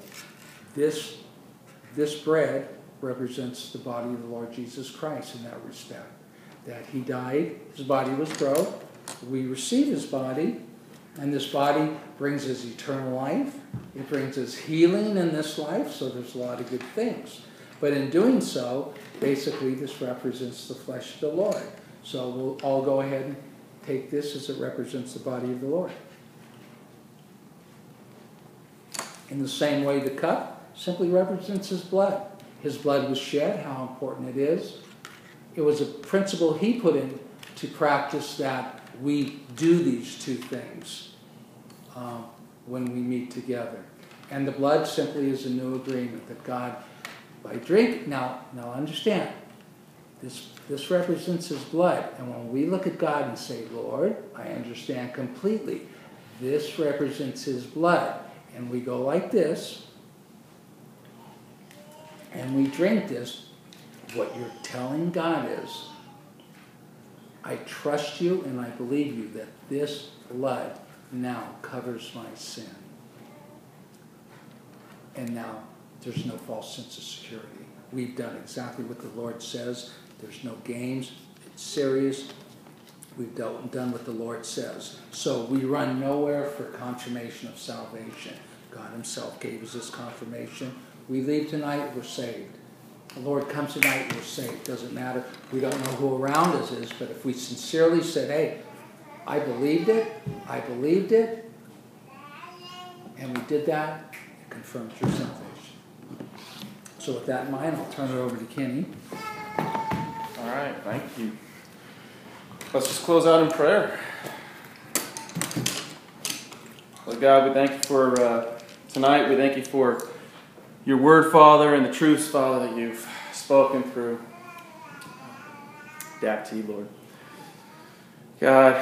[SPEAKER 2] this bread represents the body of the Lord Jesus Christ in that respect. That He died, His body was broke, we receive His body, and this body brings us eternal life. It brings us healing in this life, so there's a lot of good things. But in doing so, basically this represents the flesh of the Lord. So we'll all go ahead and take this as it represents the body of the Lord. In the same way, the cup simply represents his blood. His blood was shed, how important it is. It was a principle he put into practice that we do these two things when we meet together. And the blood simply is a new agreement that God, by drink, now understand, this represents his blood. And when we look at God and say, Lord, I understand completely, this represents his blood. And we go like this, and we drink this, what you're telling God is, I trust you and I believe you that this blood now covers my sin. And now there's no false sense of security. We've done exactly what the Lord says. There's no games. It's serious. We've done what the Lord says. So we run nowhere for confirmation of salvation. God himself gave us this confirmation. We leave tonight, we're saved. The Lord comes tonight, we're saved. Doesn't matter. We don't know who around us is, but if we sincerely said, hey, I believed it, and we did that, it confirms your salvation. So with that in mind, I'll turn it over to Kenny.
[SPEAKER 1] All right, thank you. Let's just close out in prayer. Lord God, we thank you for tonight. We thank you for your word, Father, and the truths, Father, that you've spoken through Dapti, Lord. God,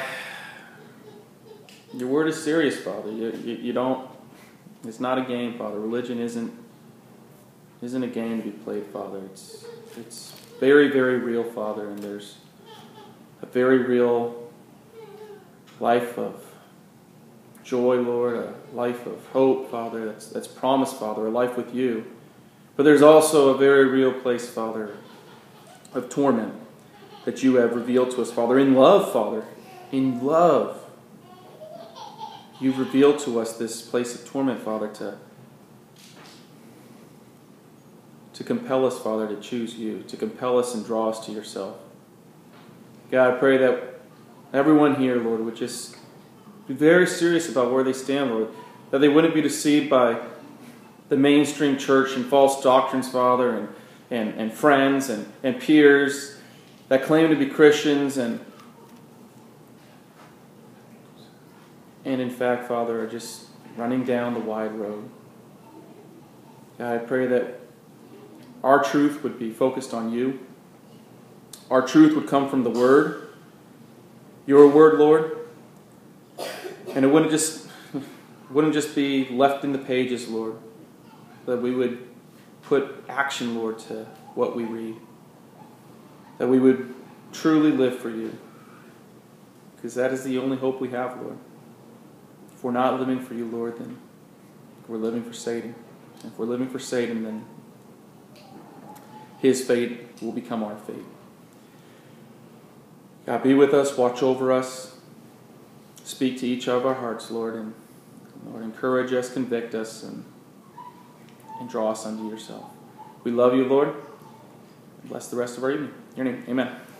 [SPEAKER 1] your word is serious, Father. You don't, it's not a game, Father. Religion isn't a game to be played, Father. It's very, very real, Father, and there's a very real life of joy, Lord, a life of hope, Father, that's promised, Father, a life with you. But there's also a very real place, Father, of torment that you have revealed to us, Father, in love, Father, in love. You've revealed to us this place of torment, Father, to compel us, Father, to choose you, to compel us and draw us to yourself. God, I pray that everyone here, Lord, would just be very serious about where they stand, Lord. That they wouldn't be deceived by the mainstream church and false doctrines, Father, and friends and peers that claim to be Christians and in fact, Father, are just running down the wide road. God, I pray that our truth would be focused on you. Our truth would come from the Word, your Word, Lord. And it wouldn't just be left in the pages, Lord. That we would put action, Lord, to what we read. That we would truly live for you. Because that is the only hope we have, Lord. If we're not living for you, Lord, then we're living for Satan. If we're living for Satan, then his fate will become our fate. God, be with us, watch over us, speak to each of our hearts, Lord, and Lord, encourage us, convict us, and draw us unto yourself. We love you, Lord. Bless the rest of our evening. In your name, amen.